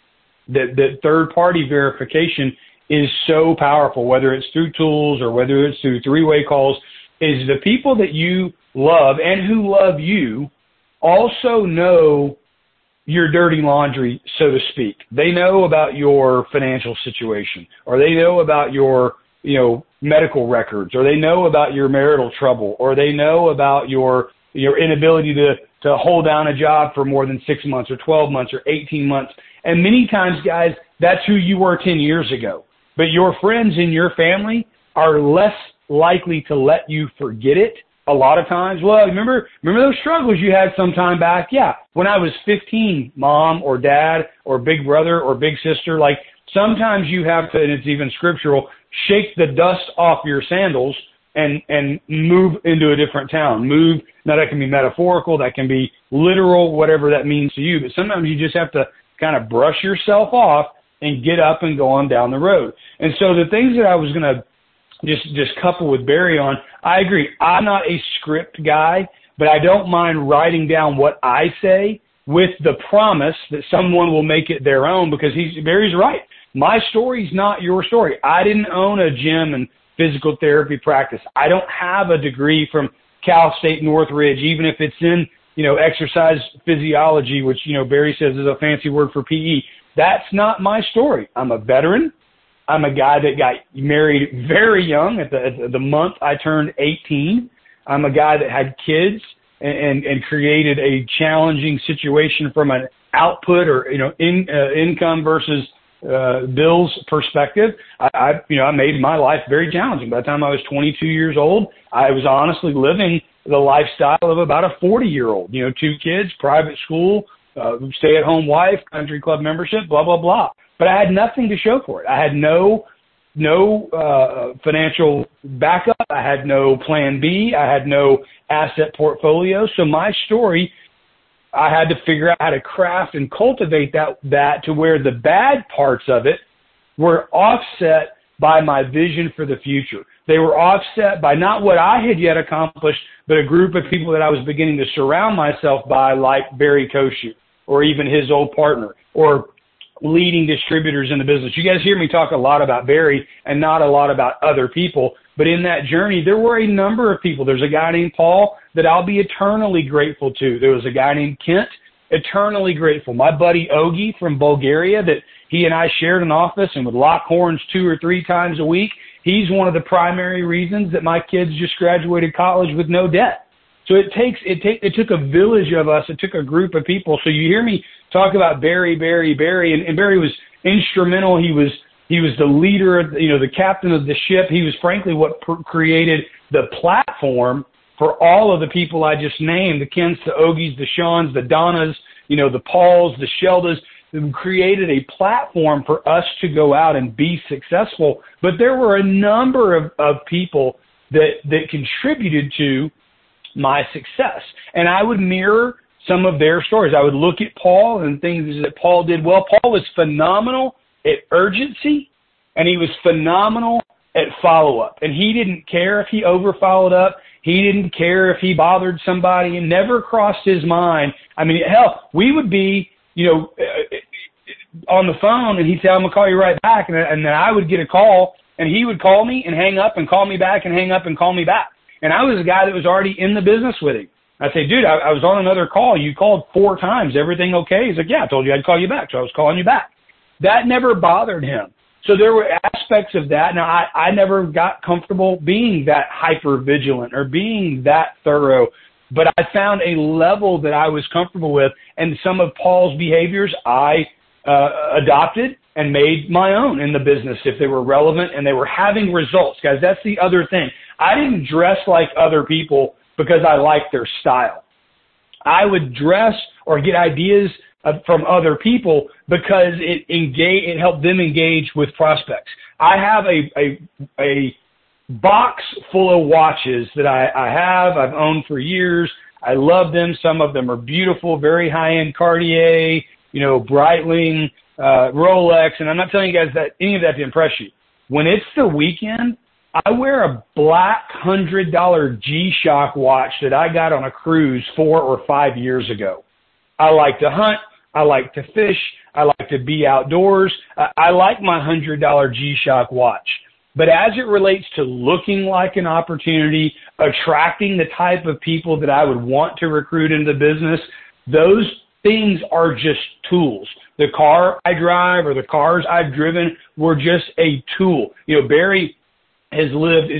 that third-party verification is so powerful, whether it's through tools or whether it's through three-way calls, is the people that you love and who love you also know your dirty laundry, so to speak. They know about your financial situation, or they know about your, medical records, or they know about your marital trouble, or they know about your inability to hold down a job for more than 6 months or 12 months or 18 months. And many times, guys, that's who you were 10 years ago. But your friends in your family are less likely to let you forget it a lot of times. Well, remember those struggles you had some time back? Yeah. When I was 15, mom or dad or big brother or big sister, like sometimes you have to, and it's even scriptural, shake the dust off your sandals and move into a different town. Move, now that can be metaphorical, that can be literal, whatever that means to you. But sometimes you just have to kind of brush yourself off and get up and go on down the road. And so the things that I was going to just couple with Barry on, I agree. I'm not a script guy, but I don't mind writing down what I say with the promise that someone will make it their own, because Barry's right. My story's not your story. I didn't own a gym and physical therapy practice. I don't have a degree from Cal State Northridge, even if it's in, exercise physiology, which, Barry says is a fancy word for PE. That's not my story. I'm a veteran. I'm a guy that got married very young at the month I turned 18. I'm a guy that had kids and created a challenging situation from an output or, income versus bills perspective. I made my life very challenging. By the time I was 22 years old, I was honestly living the lifestyle of about a 40-year-old, 2 kids, private school, stay-at-home wife, country club membership, blah, blah, blah. But I had nothing to show for it. I had no financial backup. I had no plan B. I had no asset portfolio. So my story, I had to figure out how to craft and cultivate that to where the bad parts of it were offset by my vision for the future. They were offset by not what I had yet accomplished, but a group of people that I was beginning to surround myself by, like Barry Koshu, or even his old partner, or leading distributors in the business. You guys hear me talk a lot about Barry and not a lot about other people, but in that journey, there were a number of people. There's a guy named Paul that I'll be eternally grateful to. There was a guy named Kent, eternally grateful. My buddy Ogie from Bulgaria, that he and I shared an office and would lock horns 2 or 3 times a week. He's one of the primary reasons that my kids just graduated college with no debt. So it took a village of us. It took a group of people. So you hear me talk about Barry, and Barry was instrumental. He was the leader, the captain of the ship. He was frankly what created the platform for all of the people I just named, the Kents, the Ogies, the Shawns, the Donnas, the Pauls, the Sheldas, who created a platform for us to go out and be successful. But there were a number of people that contributed to my success. And I would mirror some of their stories. I would look at Paul and things that Paul did well. Paul was phenomenal at urgency, and he was phenomenal at follow-up. And he didn't care if he over-followed up. He didn't care if he bothered somebody, and never crossed his mind. I mean, hell, we would be, on the phone, and he'd say, I'm going to call you right back. And then I would get a call, and he would call me and hang up and call me back and hang up and call me back. And I was a guy that was already in the business with him. I'd say, dude, I was on another call. You called 4 times. Everything okay? He's like, yeah, I told you I'd call you back, so I was calling you back. That never bothered him. So there were aspects of that. Now, I never got comfortable being that hyper vigilant or being that thorough, but I found a level that I was comfortable with, and some of Paul's behaviors I adopted and made my own in the business if they were relevant and they were having results. Guys, that's the other thing. I didn't dress like other people because I liked their style. I would dress or get ideas from other people because it helped them engage with prospects. I have a box full of watches that I've owned for years. I love them. Some of them are beautiful, very high-end Cartier, Breitling, Rolex. And I'm not telling you guys that any of that to impress you. When it's the weekend, I wear a black $100 G-Shock watch that I got on a cruise 4 or 5 years ago. I like to hunt. I like to fish. I like to be outdoors. I like my $100 G-Shock watch. But as it relates to looking like an opportunity, attracting the type of people that I would want to recruit into the business, those things are just tools. The car I drive or the cars I've driven were just a tool. Barry his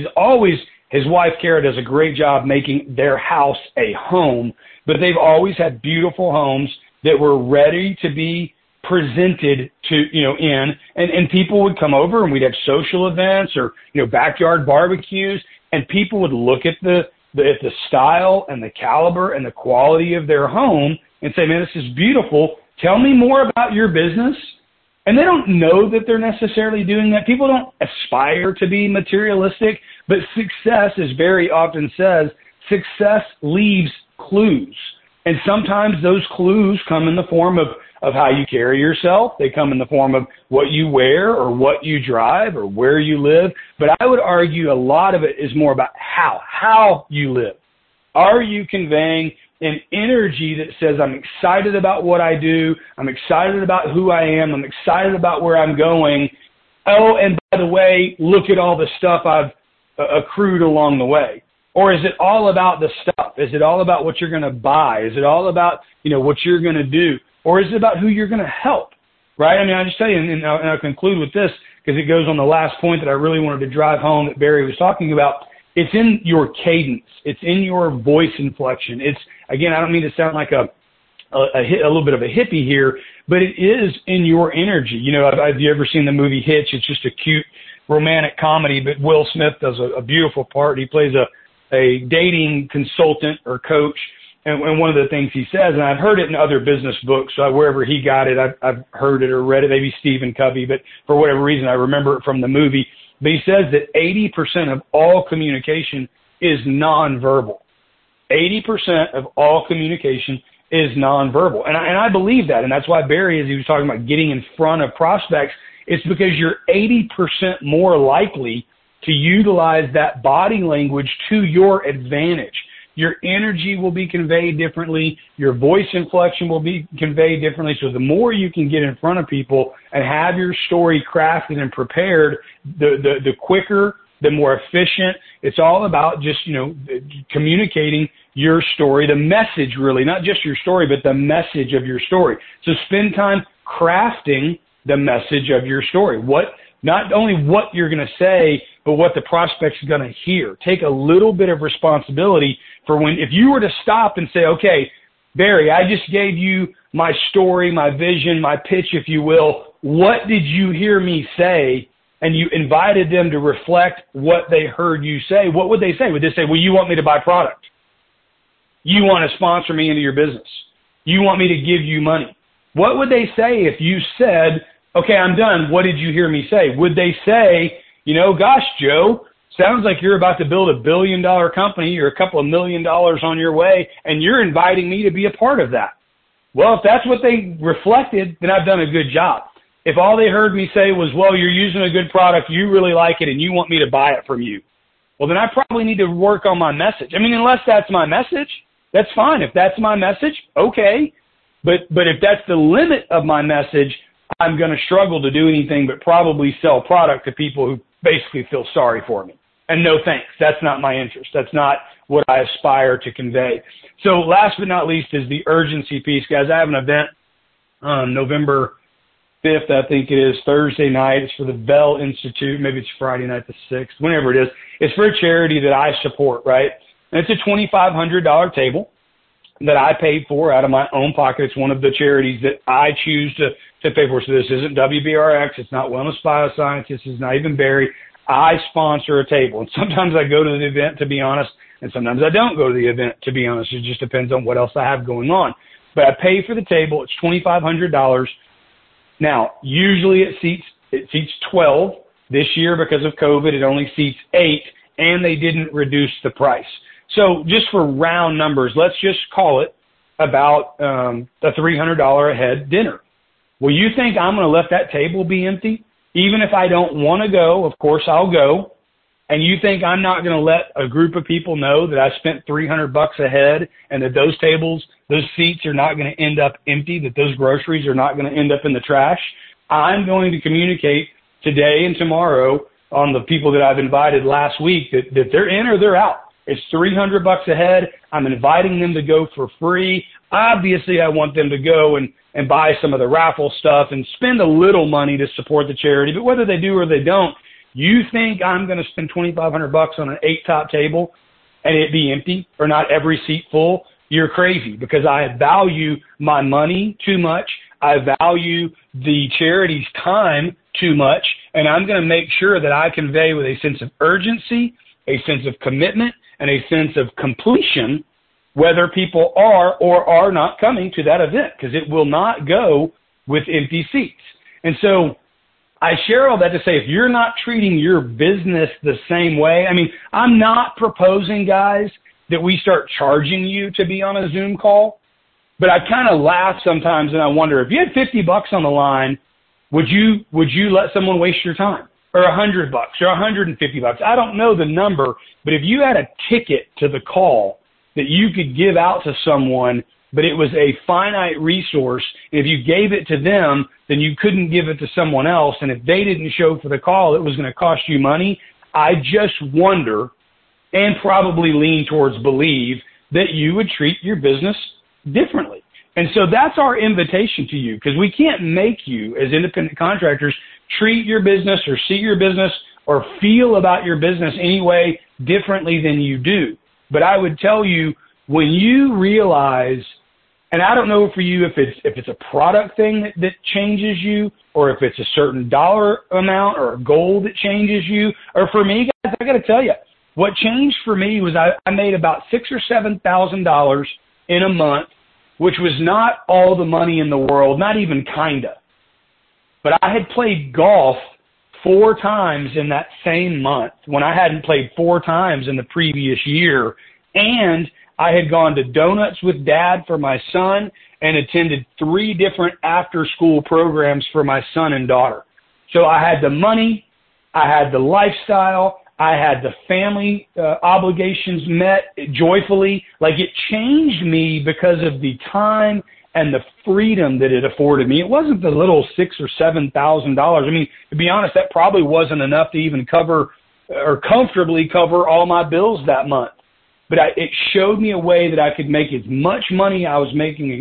wife Kara does a great job making their house a home, but they've always had beautiful homes that were ready to be presented to, and people would come over and we'd have social events or, backyard barbecues, and people would look at the style and the caliber and the quality of their home and say, man, this is beautiful. Tell me more about your business. And they don't know that they're necessarily doing that. People don't aspire to be materialistic, but success, as Barry often says, success leaves clues. And sometimes those clues come in the form of how you carry yourself. They come in the form of what you wear or what you drive or where you live. But I would argue a lot of it is more about how you live. Are you conveying an energy that says, I'm excited about what I do, I'm excited about who I am, I'm excited about where I'm going. Oh, and by the way, look at all the stuff I've accrued along the way. Or is it all about the stuff? Is it all about what you're going to buy? Is it all about, what you're going to do? Or is it about who you're going to help? Right? I mean, I'll just tell you, and I'll conclude with this because it goes on the last point that I really wanted to drive home that Barry was talking about. It's in your cadence. It's in your voice inflection. It's, again, I don't mean to sound like a little bit of a hippie here, but it is in your energy. Have you ever seen the movie Hitch? It's just a cute romantic comedy, but Will Smith does a beautiful part. He plays a dating consultant or coach, And one of the things he says, and I've heard it in other business books, so wherever he got it, I've heard it or read it, maybe Stephen Covey, but for whatever reason, I remember it from the movie. But he says that 80% of all communication is nonverbal. 80% of all communication is nonverbal. And I believe that. And that's why Barry, as he was talking about getting in front of prospects, it's because you're 80% more likely to utilize that body language to your advantage. Your energy will be conveyed differently. Your voice inflection will be conveyed differently. So the more you can get in front of people and have your story crafted and prepared, the quicker, the more efficient. It's all about just, communicating your story, the message really, not just your story, but the message of your story. So spend time crafting the message of your story. Not only what you're going to say, but what the prospect's going to hear. Take a little bit of responsibility for if you were to stop and say, okay, Barry, I just gave you my story, my vision, my pitch, if you will. What did you hear me say? And you invited them to reflect what they heard you say. What would they say? Would they say, well, you want me to buy product? You want to sponsor me into your business? You want me to give you money? What would they say if you said, okay, I'm done. What did you hear me say? Would they say, gosh, Joe, sounds like you're about to build $1 billion company or a couple of $1 million on your way, and you're inviting me to be a part of that? Well, if that's what they reflected, then I've done a good job. If all they heard me say was, well, you're using a good product, you really like it, and you want me to buy it from you, well, then I probably need to work on my message. Unless that's my message, that's fine. If that's my message, okay. But if that's the limit of my message, I'm going to struggle to do anything but probably sell product to people who basically feel sorry for me. And no thanks. That's not my interest. That's not what I aspire to convey. So last but not least is the urgency piece. Guys, I have an event on November 5th, I think it is, Thursday night. It's for the Bell Institute. Maybe it's Friday night the 6th, whenever it is. It's for a charity that I support, right? And it's a $2,500 table that I paid for out of my own pocket. It's one of the charities that I choose to pay for. So this isn't WBRX. It's not Wellness Biosciences. It's not even Barry. I sponsor a table. And sometimes I go to the event, to be honest, and sometimes I don't go to the event, to be honest. It just depends on what else I have going on. But I pay for the table. It's $2,500. Now, usually it seats 12. This year, because of COVID, it only seats 8, and they didn't reduce the price. So just for round numbers, let's just call it about a $300 a head dinner. Well, you think I'm going to let that table be empty? Even if I don't want to go, of course I'll go. And you think I'm not going to let a group of people know that I spent $300 a head and that those tables, those seats are not going to end up empty, that those groceries are not going to end up in the trash? I'm going to communicate today and tomorrow on the people that I've invited last week that they're in or they're out. It's $300 a head. I'm inviting them to go for free. Obviously, I want them to go and buy some of the raffle stuff and spend a little money to support the charity. But whether they do or they don't, you think I'm going to spend $2,500 on an 8-top table and it be empty or not every seat full? You're crazy, because I value my money too much. I value the charity's time too much, and I'm going to make sure that I convey with a sense of urgency, a sense of commitment, and a sense of completion whether people are or are not coming to that event, because it will not go with empty seats. And so I share all that to say, if you're not treating your business the same way, I'm not proposing, guys, that we start charging you to be on a Zoom call, but I kind of laugh sometimes and I wonder, if you had $50 on the line, would you let someone waste your time? Or $100 or $150? I don't know the number, but if you had a ticket to the call that you could give out to someone, but it was a finite resource, and if you gave it to them, then you couldn't give it to someone else, and if they didn't show for the call, it was going to cost you money. I just wonder, and probably lean towards believe, that you would treat your business differently. And so that's our invitation to you, because we can't make you, as independent contractors, treat your business or see your business or feel about your business any way differently than you do. But I would tell you, when you realize, and I don't know for you if it's a product thing that changes you, or if it's a certain dollar amount or a goal that changes you, or for me, guys, I got to tell you, what changed for me was I made about $6,000 or $7,000 in a month, which was not all the money in the world, not even kinda. But I had played golf 4 times in that same month when I hadn't played 4 times in the previous year. And I had gone to Donuts with Dad for my son and attended 3 different after-school programs for my son and daughter. So I had the money, I had the lifestyle, I had the family obligations met joyfully. Like, it changed me because of the time and the freedom that it afforded me. It wasn't the little $6,000 or $7,000. I mean, to be honest, that probably wasn't enough to even cover or comfortably cover all my bills that month. But it showed me a way that I could make as much money I was making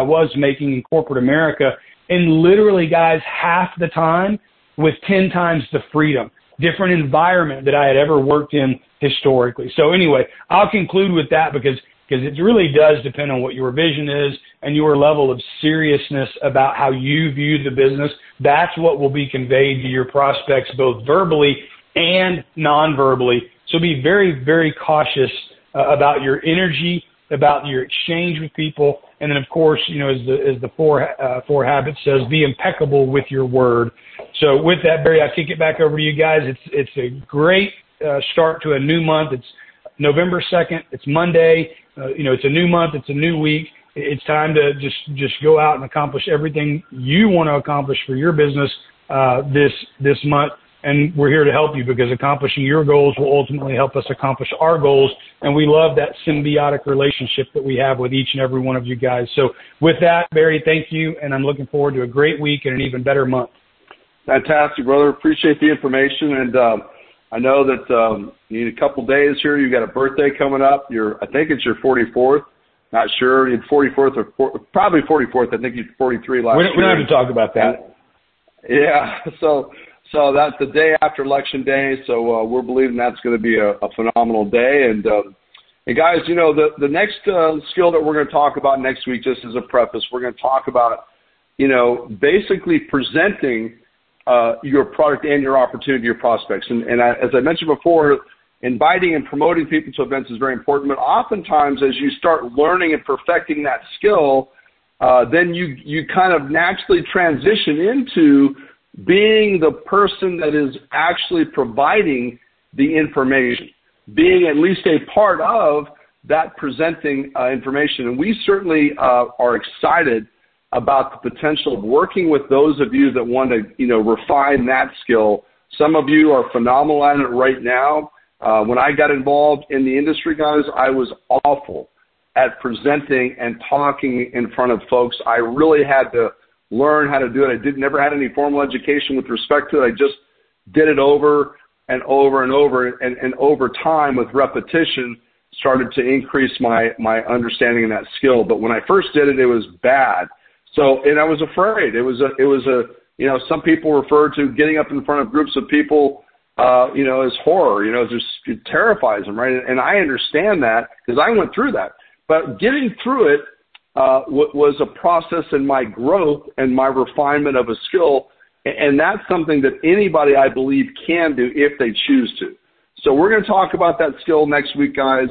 in corporate America in literally, guys, half the time with 10 times the freedom. Different environment that I had ever worked in historically. So anyway, I'll conclude with that because it really does depend on what your vision is and your level of seriousness about how you view the business. That's what will be conveyed to your prospects, both verbally and non-verbally. So be very, very cautious about your energy, about your exchange with people. And then, of course, you know, as the four habits says, be impeccable with your word. So with that, Barry, I kick it back over to you guys. It's a great start to a new month. It's November 2nd. It's Monday. It's a new month. It's a new week. It's time to just go out and accomplish everything you want to accomplish for your business this month. And we're here to help you because accomplishing your goals will ultimately help us accomplish our goals. And we love that symbiotic relationship that we have with each and every one of you guys. So with that, Barry, thank you. And I'm looking forward to a great week and an even better month. Fantastic, brother. Appreciate the information. And I know that you need a couple days here. You got a birthday coming up. I think it's your 44th. Not sure. You're 44th or probably 44th. I think you're 43 last year. We don't have to talk about that. Yeah. So that's the day after Election Day. So we're believing that's going to be a phenomenal day. And guys, you know, the next skill that we're going to talk about next week, just as a preface, we're going to talk about, you know, basically presenting your product and your opportunity to your prospects. And as I mentioned before, inviting and promoting people to events is very important. But oftentimes, as you start learning and perfecting that skill, then you kind of naturally transition into being the person that is actually providing the information, being at least a part of that presenting information. And we certainly are excited about the potential of working with those of you that want to, you know, refine that skill. Some of you are phenomenal at it right now. When I got involved in the industry, guys, I was awful at presenting and talking in front of folks. I really had to learn how to do it. I never had any formal education with respect to it. I just did it over and over and over. And over time, with repetition, started to increase my understanding of that skill. But when I first did it, it was bad. So, and I was afraid. It was you know, some people refer to getting up in front of groups of people, you know, as horror. You know, it terrifies them, right? And I understand that because I went through that. But getting through it was a process in my growth and my refinement of a skill. And that's something that anybody, I believe, can do if they choose to. So we're going to talk about that skill next week, guys,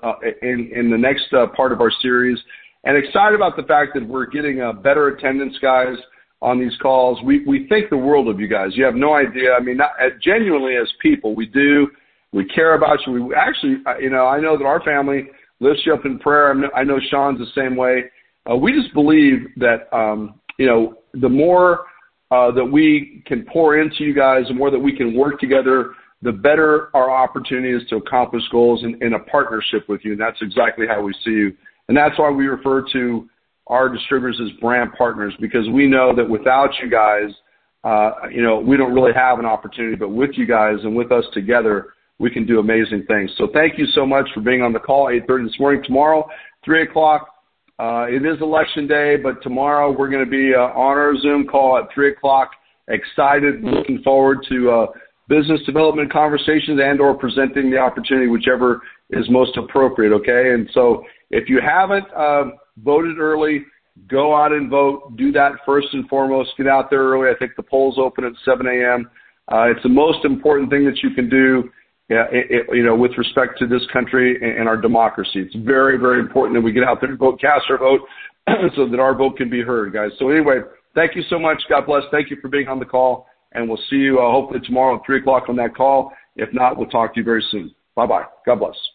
in the next part of our series. And excited about the fact that we're getting better attendance, guys, on these calls. We think the world of you guys. You have no idea. I mean, genuinely as people, we do. We care about you. We actually, you know, I know that our family lifts you up in prayer. I know Sean's the same way. We just believe that, you know, the more that we can pour into you guys, the more that we can work together, the better our opportunity is to accomplish goals in a partnership with you. And that's exactly how we see you. And that's why we refer to our distributors as brand partners, because we know that without you guys, you know, we don't really have an opportunity. But with you guys and with us together, we can do amazing things. So thank you so much for being on the call, 8:30 this morning. Tomorrow, 3 o'clock, it is Election Day, but tomorrow we're going to be on our Zoom call at 3 o'clock. Excited, looking forward to business development conversations and or presenting the opportunity, whichever is most appropriate, okay? And so if you haven't voted early, go out and vote. Do that first and foremost. Get out there early. I think the polls open at 7 a.m. It's the most important thing that you can do. with respect to this country and our democracy. It's very, very important that we get out there and vote, cast our vote so that our vote can be heard, guys. So anyway, thank you so much. God bless. Thank you for being on the call. And we'll see you hopefully tomorrow at 3 o'clock on that call. If not, we'll talk to you very soon. Bye-bye. God bless.